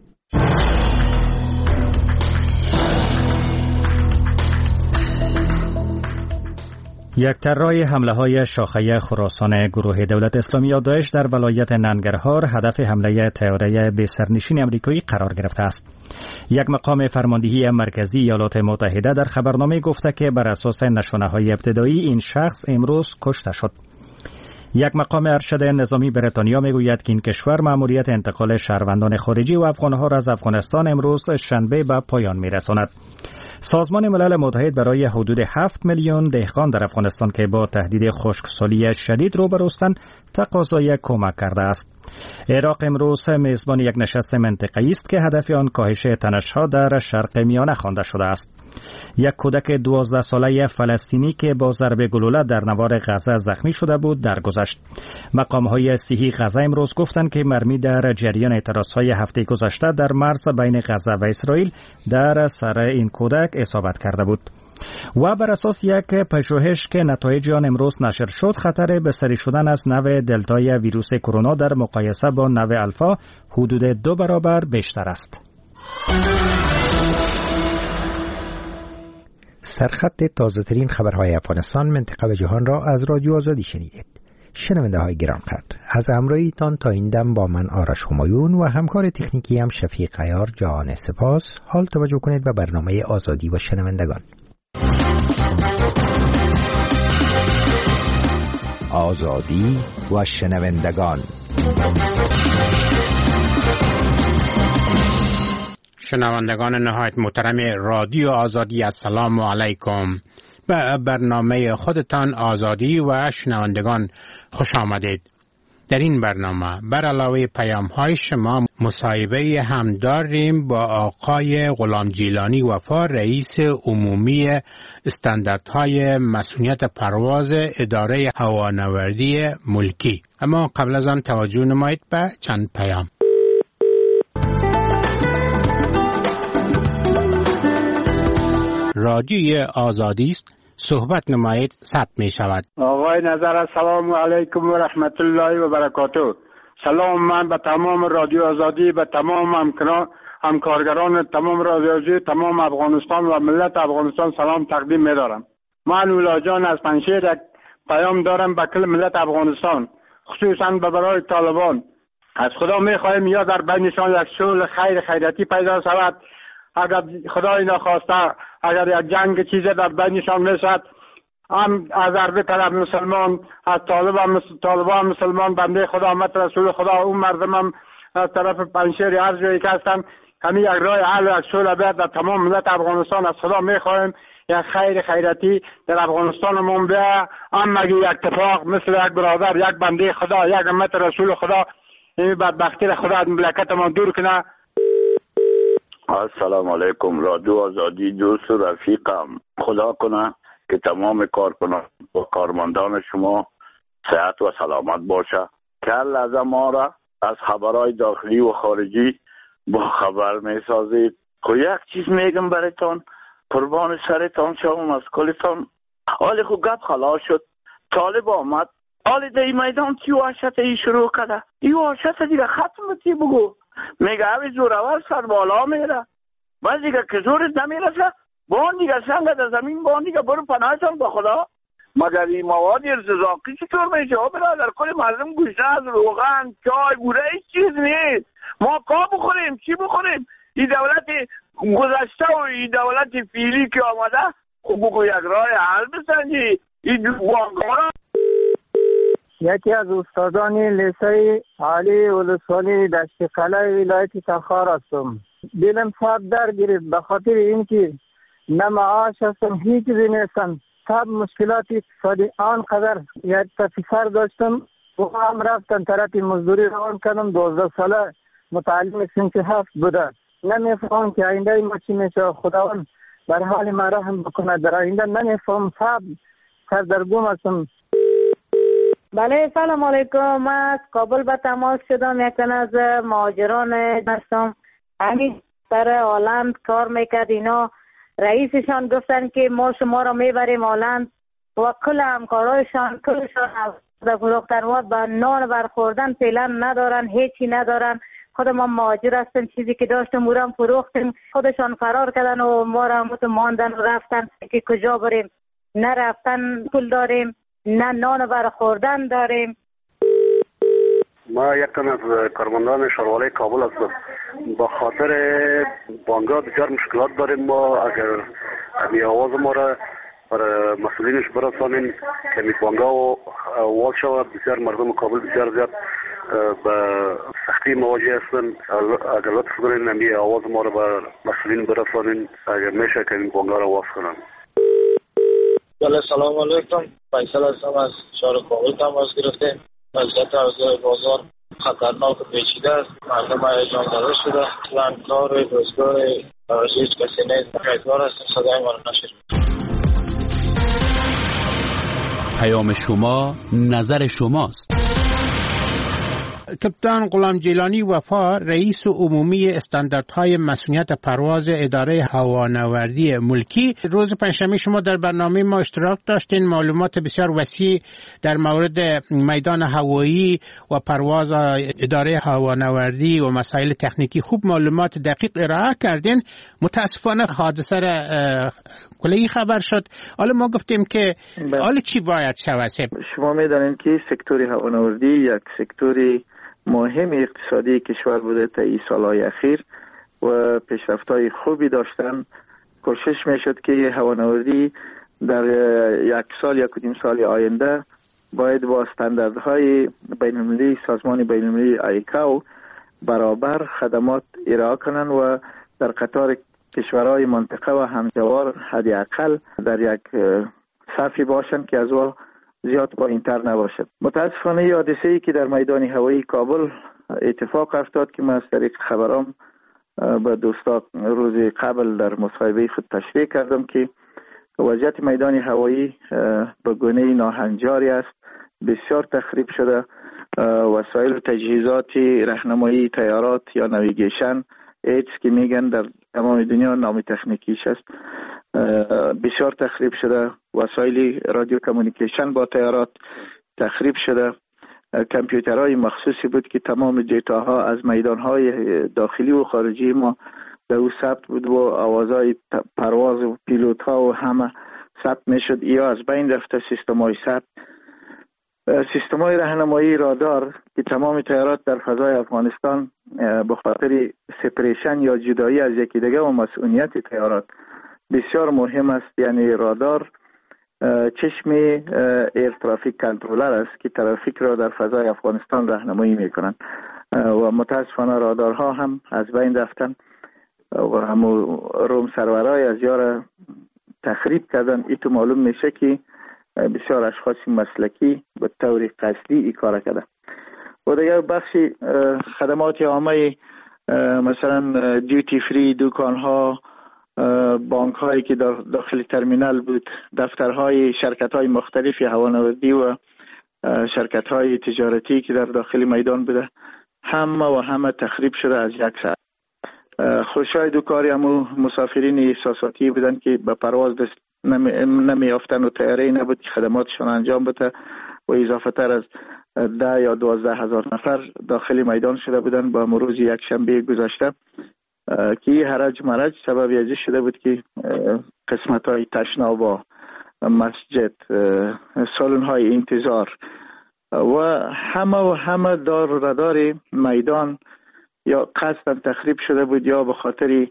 یک طراح حمله‌های شاخه خراسان گروه دولت اسلامی یا داعش در ولایت ننگرهار هدف حمله طیاره به سرنشین آمریکایی قرار گرفته است. یک مقام فرماندهی مرکزی ایالات متحده در خبرنامه گفته که بر اساس نشانه‌های ابتدایی این شخص امروز کشته شد. یک مقام ارشد نظامی بریتانیا میگوید که این کشور مأموریت انتقال شهروندان خارجی و افغان‌ها را از افغانستان امروز شنبه به پایان می‌رساند. سازمان ملل متحد برای حدود 7 میلیون دهقان در افغانستان که با تهدید خشکسالی شدید روبروستند تقاضای کمک کرده است. عراق امروز میزبان یک نشست منطقه‌ای است که هدف آن کاهش تنش‌ها در شرق میانه خوانده شده است. یک کودک 12 ساله فلسطینی که با ضربه گلوله در نوار غزه زخمی شده بود درگذشت. مقام‌های صحی غزه امروز گفتند که مرمی در جریان اعتراض‌های هفته گذشته در مرز بین غزه و اسرائیل در سر این کودک اصابت کرده بود. و بر اساس یک پژوهش که نتایج آن امروز نشر شد خطر بستری شدن از نوع دلتای ویروس کرونا در مقایسه با نوع الفا حدود 2 برابر بیشتر است. سرخط تازه ترین خبرهای افغانستان، منطقه و جهان را از رادیو آزادی شنیدید. شنونده های گرانقدر، از همراهیتان تا این دم با من آرش همایون و همکار تکنیکی هم شفیق عیار جهان سپاس. حال توجه کنید به برنامه آزادی و شنوندگان. آزادی و شنوندگان. شنوندگان نهایت محترم رادیو آزادی، السلام علیکم. به برنامه خودتان آزادی و شنوندگان خوش آمدید. در این برنامه بر علاوه پیام‌های شما مصاحبه هم داریم با آقای غلام جیلانی وفا، رئیس عمومی استانداردهای مسئولیت پرواز اداره هوانوردی ملکی. اما قبل از آن توجه نمایید به چند پیام. رادیوی آزادی است، صحبت نمایید، ثبت می شود. آقای نظر، السلام علیکم و رحمت الله و برکاته. سلام من به تمام رادیو آزادی، به تمام همکارگران تمام رادیو آزادی، تمام افغانستان و ملت افغانستان سلام تقدیم می دارم. من اولا جان از پنشیر یک پیام دارم به کل ملت افغانستان، خصوصا به برای طالبان. از خدا می خواهیم یا در بینشان یک صلح خیراتی پیدا شود. اگر خدای نخواسته اگر یک جنگ چیزی در بینشان میشد، هم از عربی طرف مسلمان، از طالبان مسلمان، بنده خدا امت رسول خدا، اون مردم هم از طرف پنشیر هر جایی که هستن، همین یک راه حل و یک صلح بیاد در تمام ملت افغانستان. از خدا میخواهیم یک خیراتی در افغانستانمون بیا، هم مگه یک اتفاق مثل یک برادر، یک بنده خدا، یک امت رسول خدا این بدبختی را خدا از مملکتمون دور کنه. السلام علیکم رادیو آزادی، دوست و رفیقم. خدا کنه که تمام کارکنان و کارمندان شما صحت و سلامت باشه. کل از ما را از خبرهای داخلی و خارجی با خبر می سازید. خب یک چیز میگم برایتان، قربان سرتان شوم از کلتان. حالی خب گپ خلاص شد، طالب آمد، حالی در این میدان چی وحشت ای شروع کرده، این وحشت دیگه ختم تی بگو. میگه اوی زورور سر بالا میره، باز دیگه که زورت نمیرسه بان دیگه سنگ در زمین، بان دیگه برو پناهتان به خدا. مگر این مواد ارتزاقی چطور میشه؟ برادر کل مردم گوشته از روغن، چای، بوره، هیچ چیز نیست. ما کا بخوریم؟ چی بخوریم؟ این دولت گذشته و این دولت فیلی که آمده خب بگو یک راه حل بسنجی. این بانگارا یکی از استادان لیسه عالی ولسوالی دشت قلعه ولایت تخار هستم. دلم صاحب در گرفت به خاطر اینکه نه معاش هستم، هیچ چیزی نیستم. سب مشکلات اقتصادی آنقدر یک پسر داشتم و هم رفتن طرف مزدوری روان کردم. 12 ساله متعلم صنف 7 بوده. نمیفهم که آینده ما چی میشه. خداوند بر حال ما رحم بکنه. در آینده نمیفهم، سب سردرگم هستم. بله سلام علیکم. من از کابل به تماس شدم. یک تن از مهاجران هستم. همین سر هلند کار میکرد. اینا رئیسشان گفتن که ما شما را میبریم هلند و کل همکارایشان کلشان فروختن و به نان برخوردن فعلا ندارن، هیچی ندارن. خود ما مهاجر هستیم، چیزی که داشتیم او را فروختیم. خودشان فرار کردن و ما را ماندن و رفتن که کجا بریم. نه رفتن پول داریم، نه نان برخوردن داریم. ما یک تن از کارمندان شهروالی کابل هستم. با خاطر بانک‌ها بسیار مشکلات داریم. ما اگر امی آواز ما را برای مسئولینش برسانیم که می بانک‌ها واز شود، بسیار مردم کابل بسیار زیاد به سختی مواجه هستن. اگر لطف کنین امی آواز ما را به مسئولین برسانین، اگر میشه که این بانک‌ها را واز کنن. بله سلام علیکم. فیصل هستم از شهر کابل تماس گرفتیم. وضعیت اوضاع بازار خطرناک و پیچیده است. مردم هیجان زده شده. اصلا کار روزگار هیچ کسی نیست. امیدوار هستیم صدای ما را نشنوید. پیام شما نظر شماست. کپتان غلام جیلانی وفا رئیس عمومی استانداردهای مسئولیت پرواز اداره هوانوردی ملکی، روز پنجشنبه شما در برنامه ما اشتراک داشتین. معلومات بسیار وسیع در مورد میدان هوایی و پرواز اداره هوانوردی و مسائل تکنیکی خوب معلومات دقیق ارائه کردین. متاسفانه حادثه کلی خبر شد. حالا ما گفتیم که حالا چی باید شود؟ شما میدانید که سکتور هوانوردی یک سکتوری مهم اقتصادی کشور بوده تا این سالهای اخیر و پیشرفت‌های خوبی داشتن. کوشش میشد که هوانوردی در یک سال یا کدیم سال آینده باید با استانداردهای بین‌المللی سازمان بین‌المللی آیکاو برابر خدمات ارائه کنند و در قطار کشورهای منطقه و همجوار حداقل در یک صفی باشند که از او زیاد پایین‌تر نباشد. متاسفانه حادثه‌ای که در میدان هوایی کابل اتفاق افتاد که من از طریق خبرام به دوستا روز قبل در مصاحبه خود تشریح کردم که وضعیت میدان هوایی به گونه ناهنجاری است. بسیار تخریب شده. وسایل و تجهیزات راهنمایی طیارات یا نویگیشن ایدز که میگن در تمام دنیا نام تکنیکیش است، بسیار تخریب شده. وسایل رادیو کمیونیکیشن با طیارات تخریب شده. کامپیوترهای مخصوصی بود که تمام دیتاها از میدانهای داخلی و خارجی ما در او ثبت بود و آوازهای پرواز و پیلوت‌ها و همه ثبت میشد. یا از بین رفته سیستم‌های ثبت. سیستم‌های راهنمایی رادار که تمام طیارات در فضای افغانستان به خاطر سپریشن یا جدایی از یکی دیگه و مسئولیت طیارات بسیار مهم است. یعنی رادار چشم ایر ترافیک کنترلر است که ترافیک را در فضای افغانستان راهنمایی میکنند و متاسفانه رادارها هم از بین رفتن و همو روم سرورهای از یار تخریب کردن. ایتو معلوم میشه که بسیار اشخاص مسلکی به طور قصدی ای کار کردن. و دیگر بخشی خدمات عامه مثلا دیوتی فری، دکانها، بانک هایی که داخل ترمینال بود، دفترهای شرکت های مختلفی هوانوردی و شرکت های تجارتی که در داخل میدان بوده همه تخریب شده از یک ساعت. خوشای دو کاری همو مسافرین احساساتی بودن که به پرواز دست نمیافتن و طیاره نبود که خدماتشون انجام بده و اضافه تر از 10 یا 12 هزار نفر داخل میدان شده بودن با روز یک شنبه گذشته که هرج مرج سبب ازی شده بود که قسمت های تشناب و مسجد، سالن های انتظار و همه دار و ردار میدان یا قصداً تخریب شده بود یا به خاطر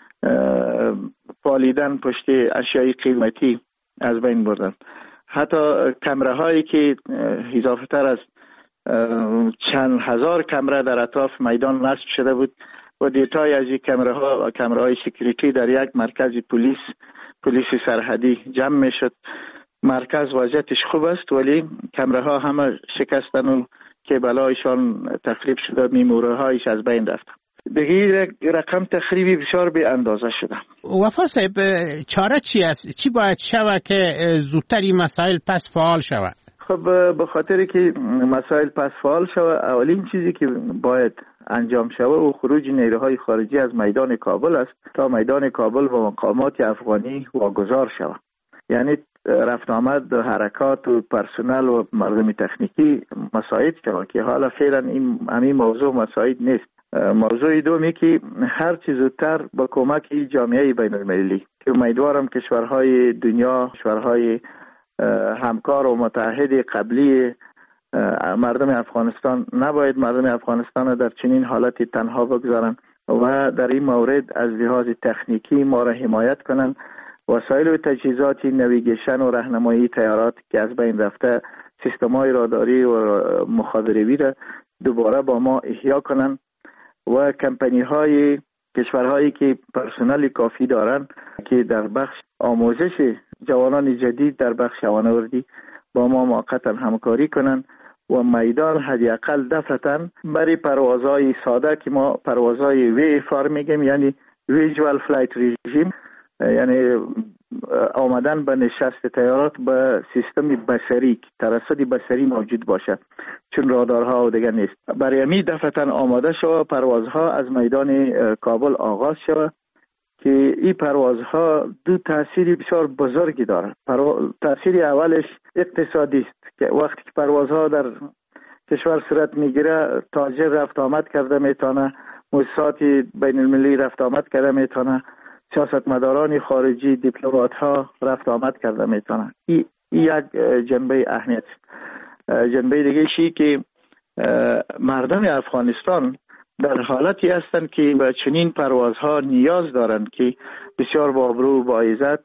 پالیدن پشت اشیای قیمتی از بین بردن. حتی کمره هایی که اضافه تر از چند هزار کمره در اطراف میدان نصب شده بود و دیتای از این کمره های سکیوریتی در یک مرکز پلیس پلیس سرحدی جمع میشد. مرکز وضعیتش خوب است ولی کمره ها همه شکستن و کیبلایشان تخریب شده، میموره هایش از بین رفت. دیگه رقم تخریبی بسیار بی اندازه شده. وفا صاحب چاره چی است؟ چی باید شود که زودتر این مسائل پس فعال شود؟ خب به خاطر که مسائل پس فعال شود، اولین چیزی که باید انجام شود و خروج نیروهای خارجی از میدان کابل است تا میدان کابل و مقامات افغانی واگذار شود. یعنی رفت آمد حرکات و پرسنل و مردم تکنیکی مساعد شود که حالا فعلا این موضوع مساعد نیست. موضوع دومی که هر چیز زودتر با کمک جامعه بین المللی که امیدوارم کشورهای دنیا، کشورهای همکار و متحد قبلی مردم افغانستان نباید مردم افغانستان را در چنین حالتی تنها بگذارن و در این مورد از لحاظ تکنیکی ما را حمایت کنن. وسایل و تجهیزات نویگیشن و راهنمایی طیارات که از بین رفته، سیستم‌های راداری و مخابراتی را دوباره با ما احیا کنن و کمپانی‌های کشورهایی که پرسنل کافی دارن که در بخش آموزش جوانان جدید در بخش هوانوردی با ما موقتا همکاری کنن و میدان حداقل دفعتاً برای پروازهای ساده که ما پروازهای VFR میگیم، یعنی ویژوال فلایت رژیم، یعنی آمدن به نشست طیارات به سیستم بصری، ترصد بصری موجود باشه چون رادارها و دیگه نیست. برای همین دفعتاً آماده شود پروازها از میدان کابل آغاز شود که این پروازها دو تأثیر بسیار بزرگی دارد. تأثیر اولش اقتصادی است که وقتی که پروازها در کشور صورت میگیره، تاجر رفت آمد کرده میتونه، مؤسسات بین المللی رفت آمد کرده میتونه، سیاستمداران خارجی، دیپلمات ها رفت آمد کرده میتونه. این یک جنبه اهمیت. جنبه دیگه شی که مردم افغانستان در حالتی هستند که به چنین پروازها نیاز دارند که بسیار با ابرو با عزت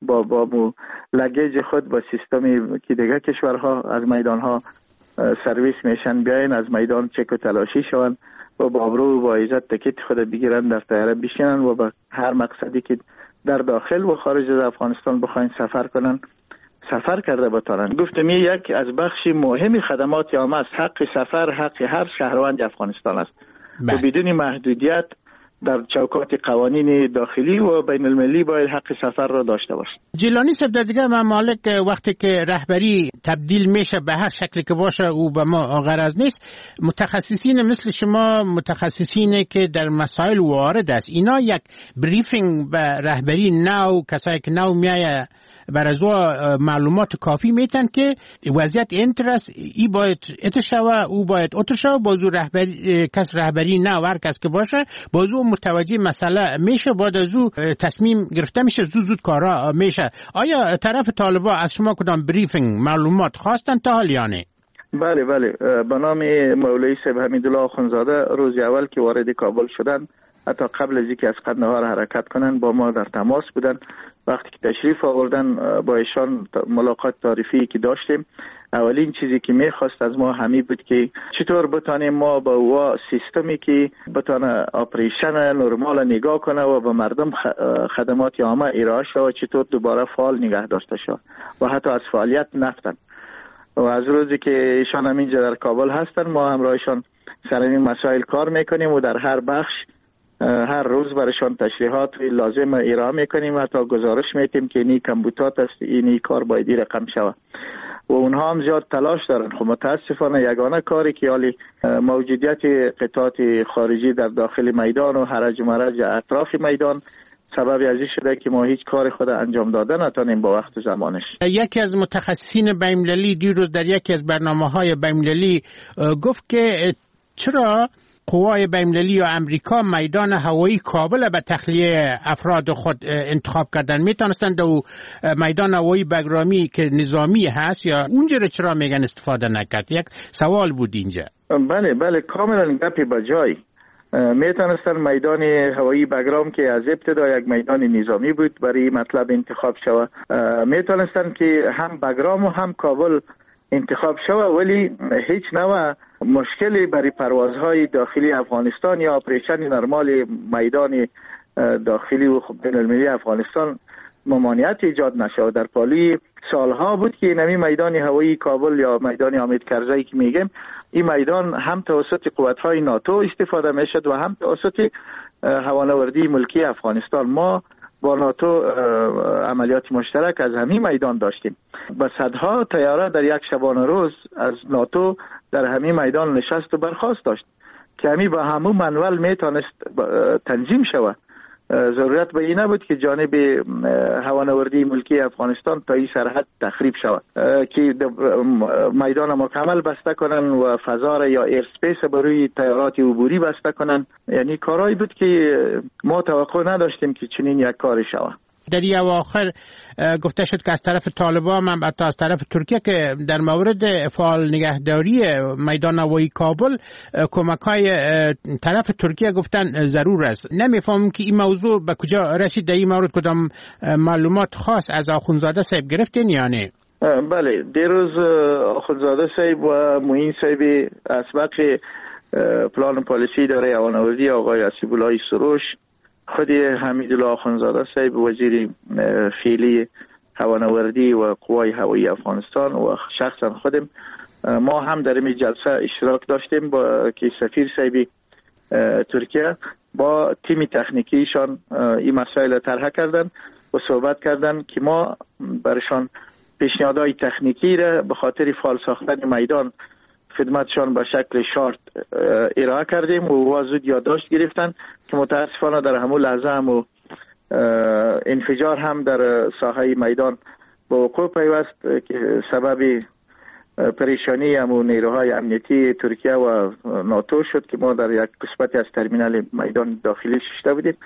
با لگیج خود با سیستمی که دیگه کشورها از میدانها سرویس میشن بیاین از میدان چک و تلاشی شوند و با ابرو با عزت تکیت خود بگیرن، در طیاره بشینن و به هر مقصدی که در داخل و خارج از افغانستان بخواین سفر کنن سفر کرده بتانن. گفتم یک از بخش مهم خدمات عامه است. حق سفر حق هر شهروند افغانستان است و بدون محدودیت در چوکات قوانین داخلی و بین المللی باید حق سفر را داشته باشد. جیلانی صاحب، در دیگه ممالک وقتی که رهبری تبدیل میشه به هر شکلی که باشه او به ما غرض نیست، متخصصین مثل شما، متخصصینی که در مسائل وارد است، اینا یک بریفینگ به رهبری نو، کسایی که نو میایه بر از معلومات کافی میتن که وضعیت اینترست ای باید اتشاوه او باید اتشاوه بازو رهبری کس رهبری نه هر کس که باشه بازو متوجه مسئله میشه، بعد از او تصمیم گرفته میشه، زود کارا میشه. آیا طرف طالبا از شما کدام بریفینگ معلومات خواستن تا حال یا نه؟ بله به نام مولوی صاحب حمیدالله آخوندزاده روز اول که وارد کابل شدن، حتی قبل از اینکه از قندهار حرکت کنن با ما در تماس بودن. وقتی که تشریف آوردن با ایشان ملاقات تعریفی که داشتیم، اولین چیزی که میخواست از ما همین بود که چطور بتانیم ما با او سیستمی که بتانه آپریشن نرمال نگاه کنه و به مردم خدمات عامه ارائه شود چطور دوباره فعال نگه داشته شود و حتی از فعالیت نفتن. و از روزی که ایشان همینجا در کابل هستن ما همراهشان سر این مسائل کار میکنیم و در هر بخش هر روز برایشان تشریحات لازم ارائه میکنیم و تا گزارش میتیم که اینی کمبوتات است، اینی کار باید رقم شود و اونها هم زیاد تلاش دارن. خب متاسفانه یگانه کاری که حالی موجودیت قطعات خارجی در داخل میدان و هرج و مرج اطراف میدان سبب ازی شده که ما هیچ کار خود انجام داده نتونیم با وقت و زمانش. یکی از متخصصین بین‌المللی دیروز در یکی از برنامه‌های بین‌المللی گفت که چرا قوای بین‌المللی و امریکا میدان هوایی کابل به تخلیه افراد خود انتخاب کردن، میتونستند و میدان هوایی بگرامی که نظامی هست یا اونجا رو چرا میگن استفاده نکرد؟ یک سوال بود اینجا. بله کاملا گپی بجای. میتونستن میدان هوایی بگرام که از ابتدا یک میدان نظامی بود برای مطلب انتخاب شود، میتونستن که هم بگرام و هم کابل انتخاب شود، ولی هیچ نوع مشکلی برای پروازهای داخلی افغانستان یا آپریشن نرمال میدان داخلی و بین المللی افغانستان ممانعت ایجاد نشه. در پالی سالها بود که نمی میدان هوایی کابل یا میدان حامد کرزی که میگیم، این میدان هم توسط قوت‌های ناتو استفاده میشد و هم توسط هوانوردی ملکی افغانستان. ما با ناتو عملیات مشترک از همین میدان داشتیم. با صدها طیاره در یک شبانه روز از ناتو در همین میدان نشست و برخاست داشت که همین با همون منول میتونست تنظیم شود. ضرورت به این نبود که جانب هوانوردی ملکی افغانستان تا این سرحد تخریب شود که میدان مکمل بسته کنن و فضا را یا ایرسپیس برای طیارات عبوری بسته کنن. یعنی کارایی بود که ما توقع نداشتیم که چنین یک کاری شود. در این اواخر گفته شد که از طرف طالبان هم حتی از طرف ترکیه که در مورد فعال نگهداری میدان هوایی کابل کمک‌های طرف ترکیه گفتن ضرور است. نمیفهمم که این موضوع به کجا رسید، در این مورد کدام معلومات خاص از آخوندزاده صاحب گرفتین یا نه؟ بله، دیروز آخوندزاده صاحب و معین صاحب اسبق پلان پالیسی اداره هوانوردی آقای اسیب‌الله سروش، خود حمیدالله آخوندزاده صاحب وزیر فعلی هوانوردی و قوای هوایی افغانستان و شخصا خودم، ما هم در این جلسه اشتراک داشتیم با که سفیر صاحب ترکیه با تیم تکنیکیشان این مسائل طرح کردن و صحبت کردن که ما برشان پیشنهادهای تکنیکی را به خاطر فعال ساختن میدان خدمتشان به شکل شارت ارائه کردیم و زود یادداشت گرفتن که متاسفانه در همون لحظه هم انفجار هم در ساحه میدان به وقوع پیوست که سبب پریشانی همون نیروهای امنیتی ترکیه و ناتو شد که ما در یک قسمتی از ترمینال میدان داخلی شده بودیم.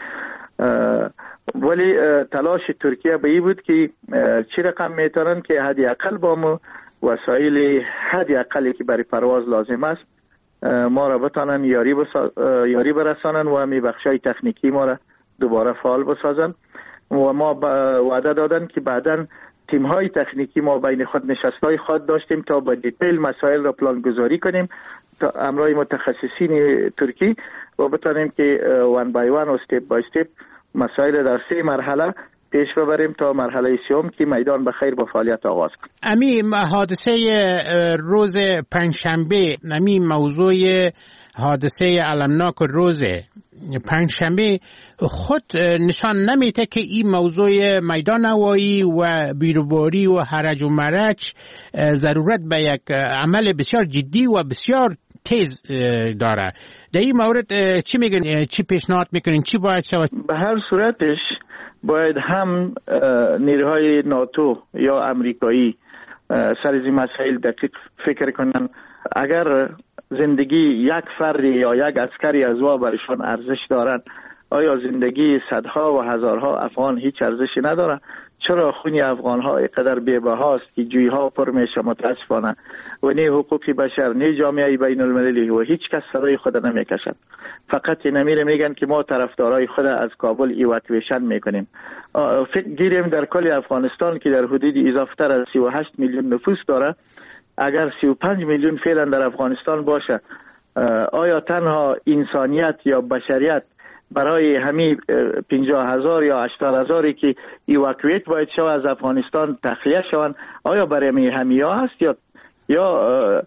ولی تلاش ترکیه به این بود که چی رقم میتونن که حدی اقل با ما وسایل حدی اقلی که برای پرواز لازم است ما را بتانن یاری برسانن و همی بخشای تکنیکی ما را دوباره فعال بسازن و ما وعده دادن که بعداً تیم های تکنیکی ما بین خود نشستای خود داشتیم تا با دیتیل مسائل را پلان گذاری کنیم تا امرای متخصصین ترکی و بتانیم که وان بای وان و استیپ بای استیپ مسائل در 3 مرحله پیش ببریم تا مرحله سوم که میدان به خیر با فعالیت آغاز کنیم. امی حادثه روز پنجشنبه، امی موضوع حادثه علمناک روز پنجشنبه خود نشان نمیده که این موضوع میدان هوایی و بیروباری و حرج و مرج ضرورت به یک عمل بسیار جدی و بسیار تیز داره. در این مورد چی میگن، چی پیشنهاد میکنین، چی باید شود؟ به هر صورتش باید هم نیروهای ناتو یا امریکایی سر این مسائل دقیق فکر کنن. اگر زندگی یک فردی یا یک عسکری از وا برشان ارزش دارن، آیا زندگی صدها و هزارها افغان هیچ ارزشی نداره؟ چرا خون افغان‌ها اینقدر بی‌بهاست که جوی‌ها پر میشه متاسفانه و نه حقوق بشر نه جامعه بین المللی و هیچ کس سرای خود نمیکشد. فقط نمیره میگن که ما طرفدارای خود از کابل ایواکویشن میکنیم. فکر گیریم در کل افغانستان که در حدود اضافتر از 38 میلیون نفوس داره، اگر 35 میلیون فعلا در افغانستان باشه، آیا تنها انسانیت یا بشریت برای همین 50,000 یا 80,000 که ایواکویت باید شود از افغانستان تخلیه شوند، آیا برای همیا هست یا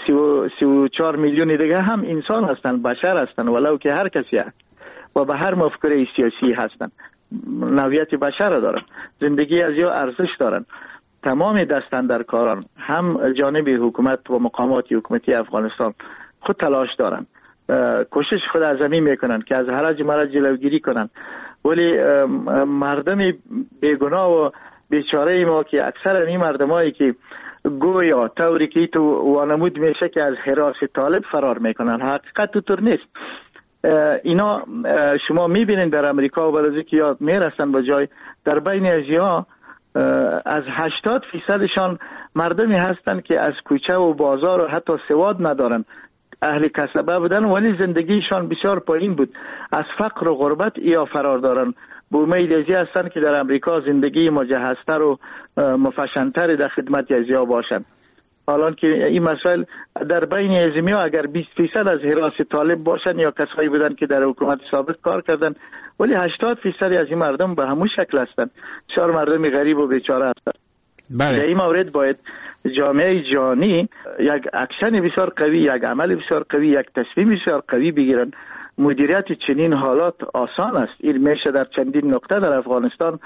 34 میلیون دیگه هم انسان هستند، بشر هستند، ولو که هر کسی هست و به هر مفکوره سیاسی هستند، نوعیت بشر دارن، زندگی از یا ارزش دارن. تمام دستاندرکاران هم جانب حکومت و مقامات حکومتی افغانستان خود تلاش دارن، کوشش خود از زمین میکنن که از حرج مرج جلوگیری کنن، ولی مردم بیگناه و بیچاره ما که اکثر این مردمایی که گویا طوری که تو وانمود میشه که از حراس طالب فرار میکنن، حقیقت طور نیست. اینا شما میبینید در امریکا و بلازی که یاد میرسن به جای در بین ازیا از 80% مردمی هستند که از کوچه و بازار و حتی سواد ندارن، اهل کسبه بودن ولی زندگیشان بسیار پایین بود، از فقر و غربت یا فرار دارن. به امید ازی هستند که در امریکا زندگی مجهزتر و مفشنتر در خدمت ازیا باشند. حالا که این مسائل در بین ازمیا اگر 20% از حراس طالب باشن یا کسایی بودن که در حکومت سابق کار کردن، ولی 80% از این مردم به همون شکل هستند، بسیار مردم غریب و بیچاره هستند. در این مورد باید جامعه جهانی یک اکشن بسیار قوی، یک عمل بسیار قوی، یک تصمیم بسیار قوی بگیرن. مدیریت چنین حالات آسان است. این میشه در چندین نقطه در افغانستان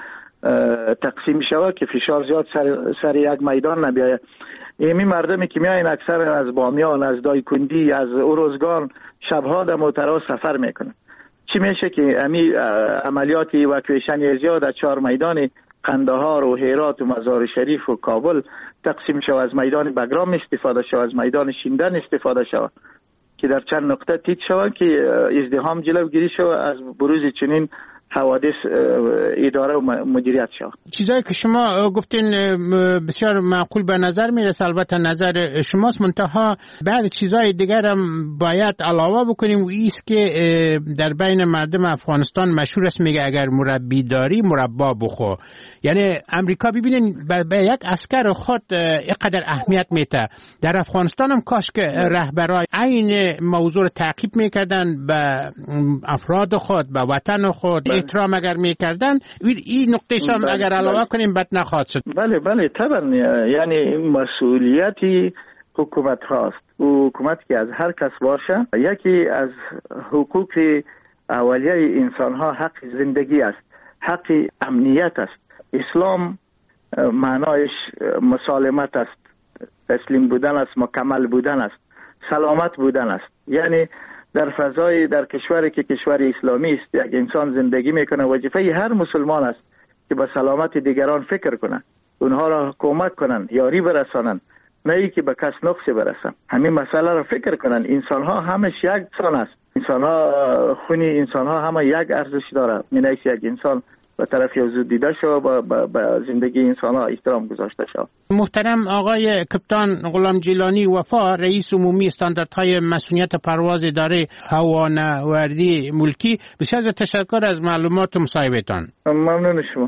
تقسیم شود که فشار زیاد سر یک میدان نبیاید. این مردمی که میاین اکثر از بامیان، از دایکندی، از اروزگان شبها در موترها سفر میکنن. چی میشه که امی عملیات اواکویشن زیاد از 4 میدان قندهار و هرات و مزار شریف و کابل تقسیم شود، از میدان بگرام استفاده شود، از میدان شیندن استفاده شود که در چند نقطه تیک شود که ازدحام جلوگیری شود از بروز چنین حوادث اداره و مدیریت شود. چیزایی که شما گفتین بسیار معقول به نظر میرسه، البته نظر شماست، منتها بعد چیزای دیگر هم باید علاوه بکنیم و ایست که در بین مردم افغانستان مشهور است، میگه اگر مربی داری مربا بخور. یعنی امریکا ببینین به یک عسکر خود اینقدر اهمیت میده. در افغانستان هم کاش که رهبرای این موضوع تعقیب میکردن، به افراد خود، به وطن خود احترام اگر میکردن، این نقطهش هم اگر علاوه کنیم بد نخواهد شد. بله طبعا، یعنی مسئولیتی حکومت هاست و حکومت که از هر کس باشه، یکی از حقوق اولیه انسان ها حق زندگی است، حق امنیت است. اسلام معنایش مسالمت است، تسلیم بودن است، مکمل بودن است، سلامت بودن است. یعنی در فضای در کشوری که کشور اسلامی است، یک انسان زندگی میکنه، وظیفه هر مسلمان است که به سلامت دیگران فکر کنه، اونها را کمک کنن، یاری برسانن، نه ای که به کس نقصی برسن. همین مسئله را فکر کنن. انسان ها همش یک انسان است، انسان ها خونی انسان ها همه یک ارزش داره. مینایش یک انسان به طرف یوزود دیده شو، با زندگی انسان ها احترام گذاشته شو. محترم آقای کپتان غلام جیلانی وفا، رئیس عمومی استانداردهای مسئولیت پرواز اداره هوانوردی ملکی، بسیار تشکر از معلومات و مصاحبه‌تان. ممنون شما.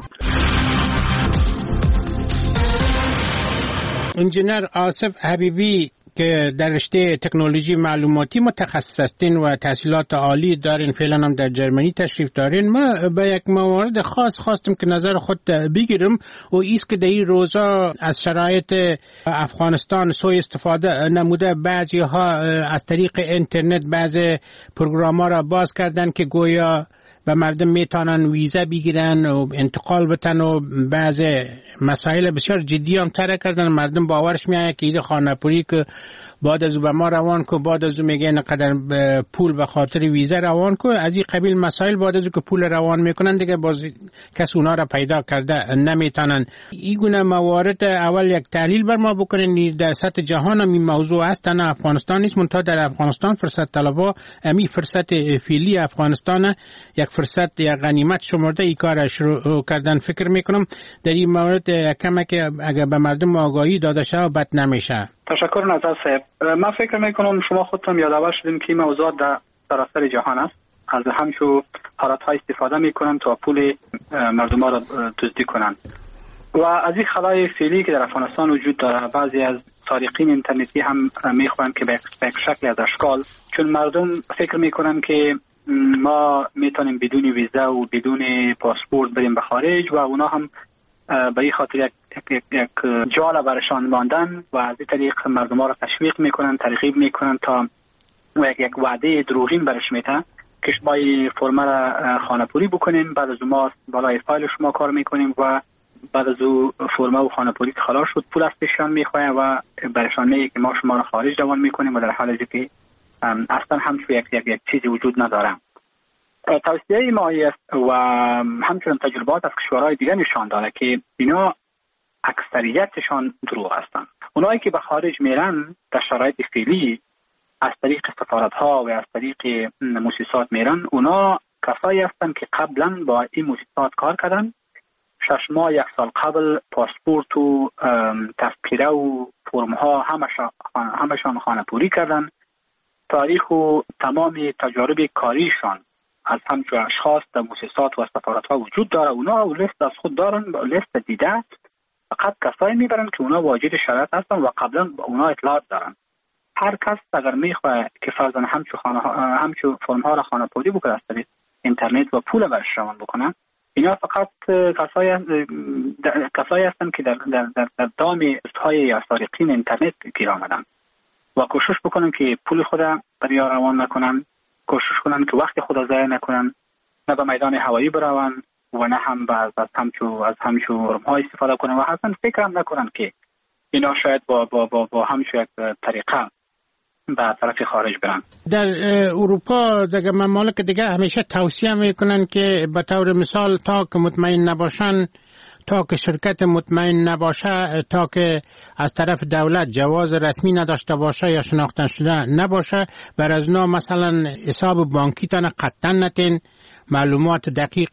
انجینر آصف حبیبی که در رشته تکنولوژی معلوماتی متخصص هستین و تحصیلات عالی دارین، فعلا هم در جرمنی تشریف دارین. ما به یک موارد خاص خواستم که نظر خود بگیرم و ایست که در این روزا از شرایط افغانستان سوء استفاده نموده. بعضی ها از طریق اینترنت بعضی پروگرام ها را باز کردن که گویا و مردم میتونن ویزا بگیرن و انتقال بتن و بعض مسائل بسیار جدی هم طرح کردن. مردم باورش میاد که ایده خانه‌پوری که بعد از به ما روان کو، بعد از میگه نقدر پول به خاطر ویزا روان کو، از این قبیل مسائل بعد از که پول روان میکنن دیگه باز کس اونا را پیدا کرده نمیتونن. این گونه موارد اول یک تحلیل بر ما بکنین. در سطح جهان هم این موضوع است، نه افغانستان نیست، منتها در افغانستان فرصت طلبا امی فرصت فعلی افغانستان یک فرصت یا غنیمت شمرده این کار شروع کردن. فکر میکنم در این مورد کمک اگر به مردم آگاهی داده شه بد نمیشه. تشکر نظر صاحب. من فکر میکنم شما خودتون یادآور شدیم که این موضوع در سراسر جهان است. از همشو حالت‌ها استفاده میکنن تا پول مردم را دزدی کنن و از این خلای فعلی که در افغانستان وجود داره، بعضی از سارقین اینترنتی هم میخوان که به یک شکل از اشکال، چون مردم فکر میکنن که ما میتونیم بدون ویزا و بدون پاسپورت بریم به خارج و اونا هم به این خاطر یک جال برشان ماندن و از این طریق مردم ها را تشویق میکنن، ترغیب میکنن تا یک وعده دروغین برش میتن که شما این فرمه را خانه‌پوری بکنین، بعد از ما بالای فایل شما کار میکنیم و بعد از او فرمه و خانه‌پوری که خلاص شد پول از پیشان میخواین و برشان میگه که ما شما را خارج روان میکنیم و در حالی که اصلا همچون یک چیزی وجود نداره. توصیه ما است و همچنین تجربات از کشورهای دیگه نشان داده که اینا اکثریتشان دروغ هستند. اونایی که به خارج میرن در شرایط فعلی از طریق سفارت‌ها و از طریق مؤسسات میرن، اونا کسایی هستند که قبلا با این مؤسسات کار کردن، 6 ماه 1 سال قبل پاسپورت و تذکره و فرم‌ها همشان خانه‌پوری کردن. تاریخ و تمام تجارب کاریشان از همچون اشخاص در مؤسسات و سفارت‌ها وجود داره. اونا لیست از خود دارن، لیست دیده فقط کسایی میبرن که اونا واجد شرایط هستن و قبلا اونا اطلاعات دارن. هر کس اگر میخواد که فرضاً همچو فرم ها را خانه‌پودی بکنه از طریق اینترنت و پول برش روان بکنن، اینا فقط کسایی هستن که در دام های یا سارقین اینترنت گیر آمدن و کوشش بکنن که پول خود برای روان نکنن، کوشش کنن که وقت خود ضایع نکنن، نه به میدان هوایی برون و نه هم از همچو فرم ها استفاده کنن و اصلا فکر هم نکنن که اینا شاید با همچو یک طریقه به طرف خارج برن. در اروپا در ممالک دیگه همیشه توصیه میکنن که به طور مثال تا که مطمئن نباشن، تا که شرکت مطمئن نباشه، تا که از طرف دولت جواز رسمی نداشته باشه یا شناخته شده نباشه، بر از اونا مثلا حساب بانکی تان قطعا نتین، معلومات دقیق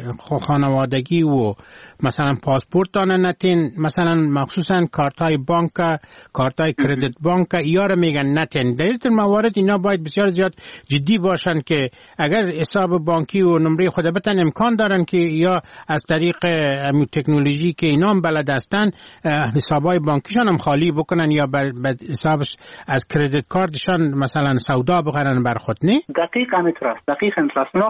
خانوادگی و مثلا پاسپورت تان نتین، مثلا مخصوصا کارتای بانک، کارتای کردیت بانک ایار میگن نتین. در این موارد اینا باید بسیار زیاد جدی باشن که اگر حساب بانکی و نمره خود بتن امکان دارن که یا از طریق تکنولوژی که اینا هم بلد هستن حسابای بانکیشان هم خالی بکنن یا حسابش از کردیت کارتشان مثلا سودا بخرن بر خود. نه دقیقاً اینطور است.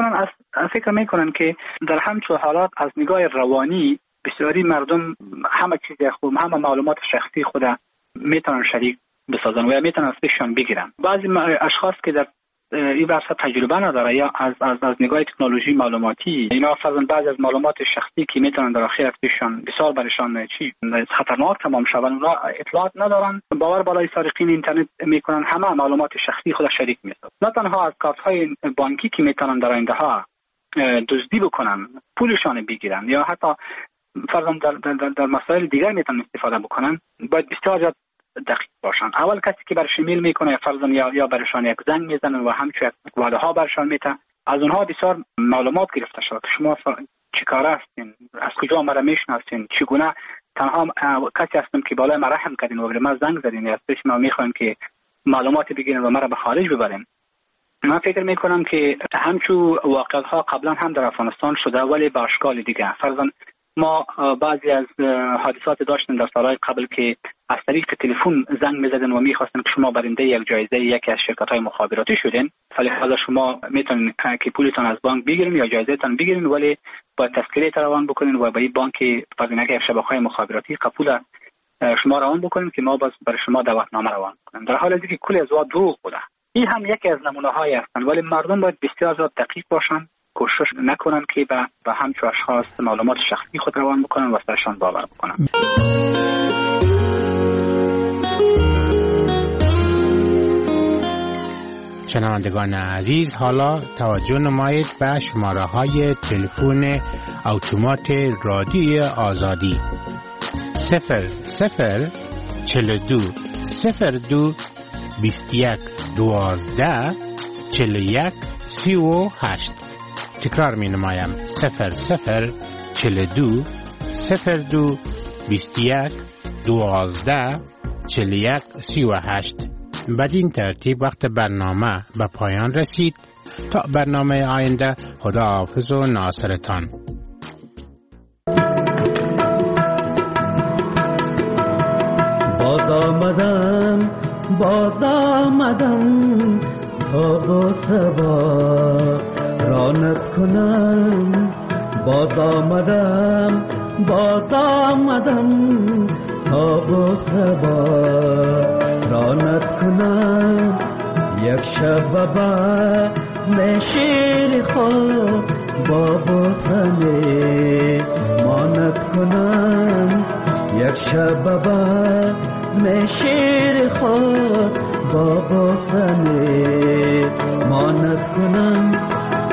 فکر میکنن که در همچون حالات از نگاه روانی بسیاری مردم همه چیز خود، همه معلومات شخصی خود میتونن شریک بسازن و یا میتونن از پیششان بگیرن. بعضی اشخاص که در این بحث تجربه نداره یا از نگاه تکنولوژی معلوماتی، اینا فرضاً بعضی از معلومات شخصی که میتونن در آخر از پیششان بسیار برشان خطرناک تمام شون، اونا اطلاعات ندارن، باور بالای سارقین اینترنت میکنن، همه معلومات شخصی خود شریک میسازن. نه تنها از کارت های بانکی که میتونن در آینده ها دزدی بکنن، پولشان بگیرن یا حتی فرضاً در مسائل دیگر میتونن استفاده بکنن، باید بسیار زیاد دقیق باشن. اول کسی که برش ایمیل میکنه فرضاً یا برشان یک زنگ میزنن و همچون یک وعده ها برشان میته، از اونها بسیار معلومات گرفته شده که شما چه کاره هستین، از کجا مرا میشناسین، چگونه تنها کسی هستم که بالای مرا رحم کردین و به من زنگ زدین یا از ما میخواین که معلومات بگیرین و مرا به خارج ببرین. من فکر میکنم که همچون واقعیت ها قبلا هم در افغانستان شده ولی به اشکال دیگه. فرضاً ما بعضی از حادثات داشتیم در سالهای قبل که از طریق تلفن زنگ می‌زدن و می‌خواستن که شما برنده یک جایزه یکی از شرکت‌های مخابراتی شدین، فلذا شما میتونین که پولتون از بانک بگیرین یا جایزه‌تون بگیرین ولی با تذکره روان بکنین و با این بانک فرضاً شبکه‌های مخابراتی قبول شما روان بکنین که ما باز برای شما دعوتنامه روان کنیم، در حالی که کلی از دروغ بوده. این هم یکی از نمونه‌هایی هستند ولی مردم باید بسیار زیاد دقیق باشن، کوشش نکنن که به همچون اشخاص معلومات شخصی خود روان بکنن و سرشان باور بکنن. شنوندگان عزیز، حالا توجه نمایید به شماره های تلفن اتومات رادیوی آزادی 0042 02 21 12 41 38. تکرار می نمایم 0042 02 21 12 41 38. بدین ترتیب وقت برنامه به پایان رسید. تا برنامه آینده، خدا حافظ و ناصرتان. باز آمدم تا با سبا رانت کنم. باز آمدم تا با سبا رانت کنم. یک شب با شیر خواب با بوسنه مانت کنم. یک شب با شیر خواب با بوسنه مانت کنم.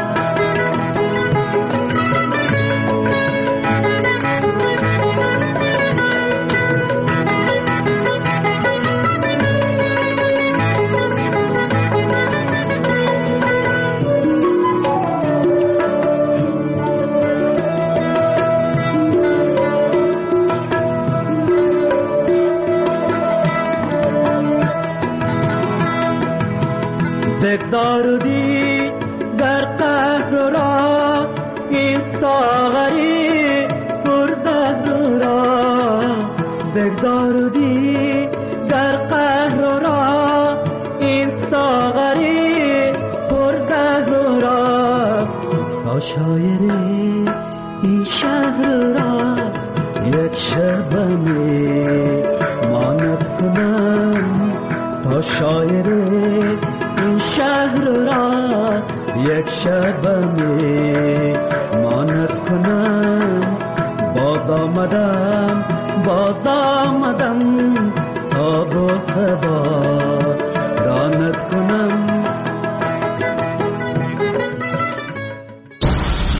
بگذاردی در قهر را این ساغری پرزهر را. تا شاعر این شهر را یک شب ماند کنم، تا شاعر این شهر را یک شب